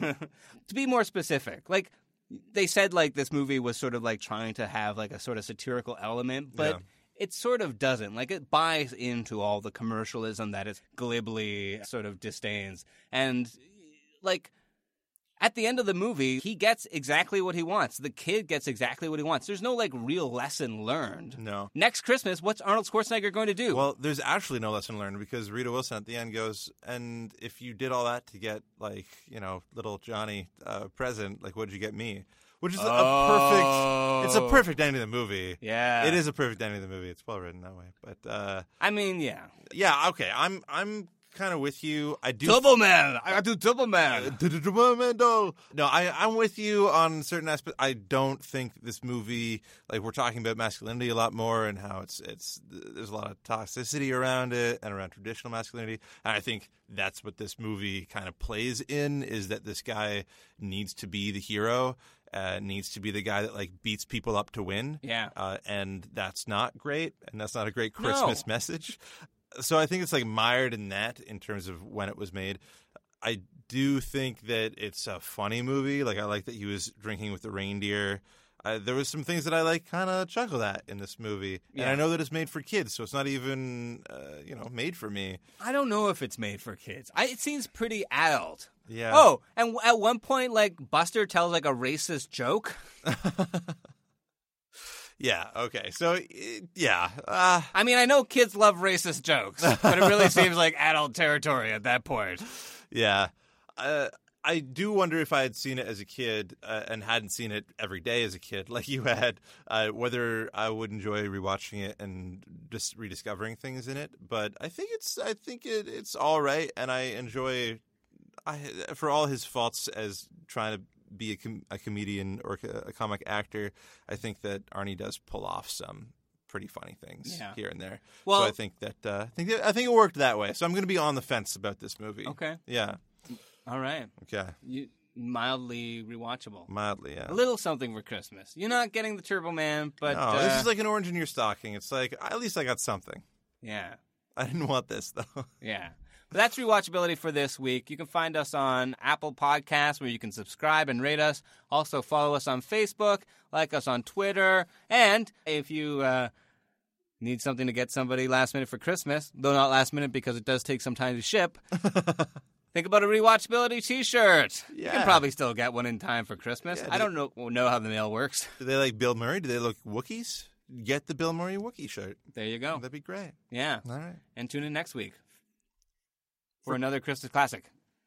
To be more specific, like they said, like this movie was sort of like trying to have like a sort of satirical element, but Yeah. it sort of doesn't. Like it buys into all the commercialism that it glibly sort of disdains. And like at the end of the movie, he gets exactly what he wants. The kid gets exactly what he wants. There's no like real lesson learned. No. Next Christmas, what's Arnold Schwarzenegger going to do? Well, there's actually no lesson learned because Rita Wilson at the end goes, and if you did all that to get, like, you know, little Johnny a present, like, what did you get me? Which is Oh. a perfect, it's a perfect ending of the movie. Yeah. It is a perfect ending of the movie. It's well written that way. But, uh, I mean, yeah. yeah, okay. I'm, I'm kind of with you. I do. Turbo Man! I got to Turbo Man! Turbo Man doll. No, I, I'm with you on certain aspects. I don't think this movie, like we're talking about masculinity a lot more and how it's it's there's a lot of toxicity around it and around traditional masculinity. And I think that's what this movie kind of plays in is that this guy needs to be the hero. Uh, needs to be the guy that like beats people up to win. Yeah. Uh, and that's not great. And that's not a great Christmas No. message. So I think it's like mired in that in terms of when it was made. I do think that it's a funny movie. Like I like that he was drinking with the reindeer. Uh, there was some things that I like kind of chuckled at in this movie. Yeah. And I know that it's made for kids, so it's not even, uh, you know, made for me. I don't know if it's made for kids. I, it seems pretty adult. Yeah. Oh, and w- at one point, like, Buster tells, like, a racist joke. Yeah, okay. So, uh, yeah. Uh, I mean, I know kids love racist jokes, but it really seems like adult territory at that point. yeah. Uh, I do wonder if I had seen it as a kid uh, and hadn't seen it every day as a kid like you had, uh, whether I would enjoy rewatching it and just rediscovering things in it. But I think it's I think it, it's all right, and I enjoy. I for all his faults as trying to be a, com- a comedian or a comic actor, I think that Arnie does pull off some pretty funny things yeah. here and there. Well, so I think that uh, I think I think it worked that way. So I'm going to be on the fence about this movie. Okay. Yeah. All right. Okay. You, mildly rewatchable. Mildly, yeah. A little something for Christmas. You're not getting the Turbo Man, but no, uh, this is like an orange in your stocking. It's like at least I got something. Yeah. I didn't want this though. Yeah. But that's rewatchability for this week. You can find us on Apple Podcasts where you can subscribe and rate us. Also follow us on Facebook, like us on Twitter, and if you uh, need something to get somebody last minute for Christmas, though not last minute because it does take some time to ship. Think about a rewatchability T-shirt. Yeah. You can probably still get one in time for Christmas. Yeah, I don't know know how the mail works. Do they like Bill Murray? Do they look Wookiees? Get the Bill Murray Wookiee shirt. There you go. That'd be great. Yeah. All right. And tune in next week for another Christmas classic.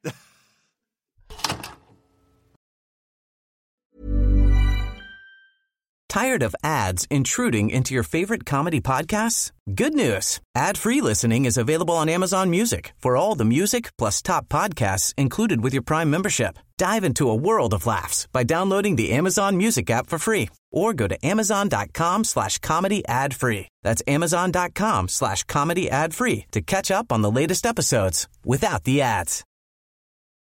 Tired of ads intruding into your favorite comedy podcasts? Good news. Ad-free listening is available on Amazon Music for all the music plus top podcasts included with your Prime membership. Dive into a world of laughs by downloading the Amazon Music app for free or go to amazon.com slash comedy ad free. That's amazon.com slash comedy ad free to catch up on the latest episodes without the ads.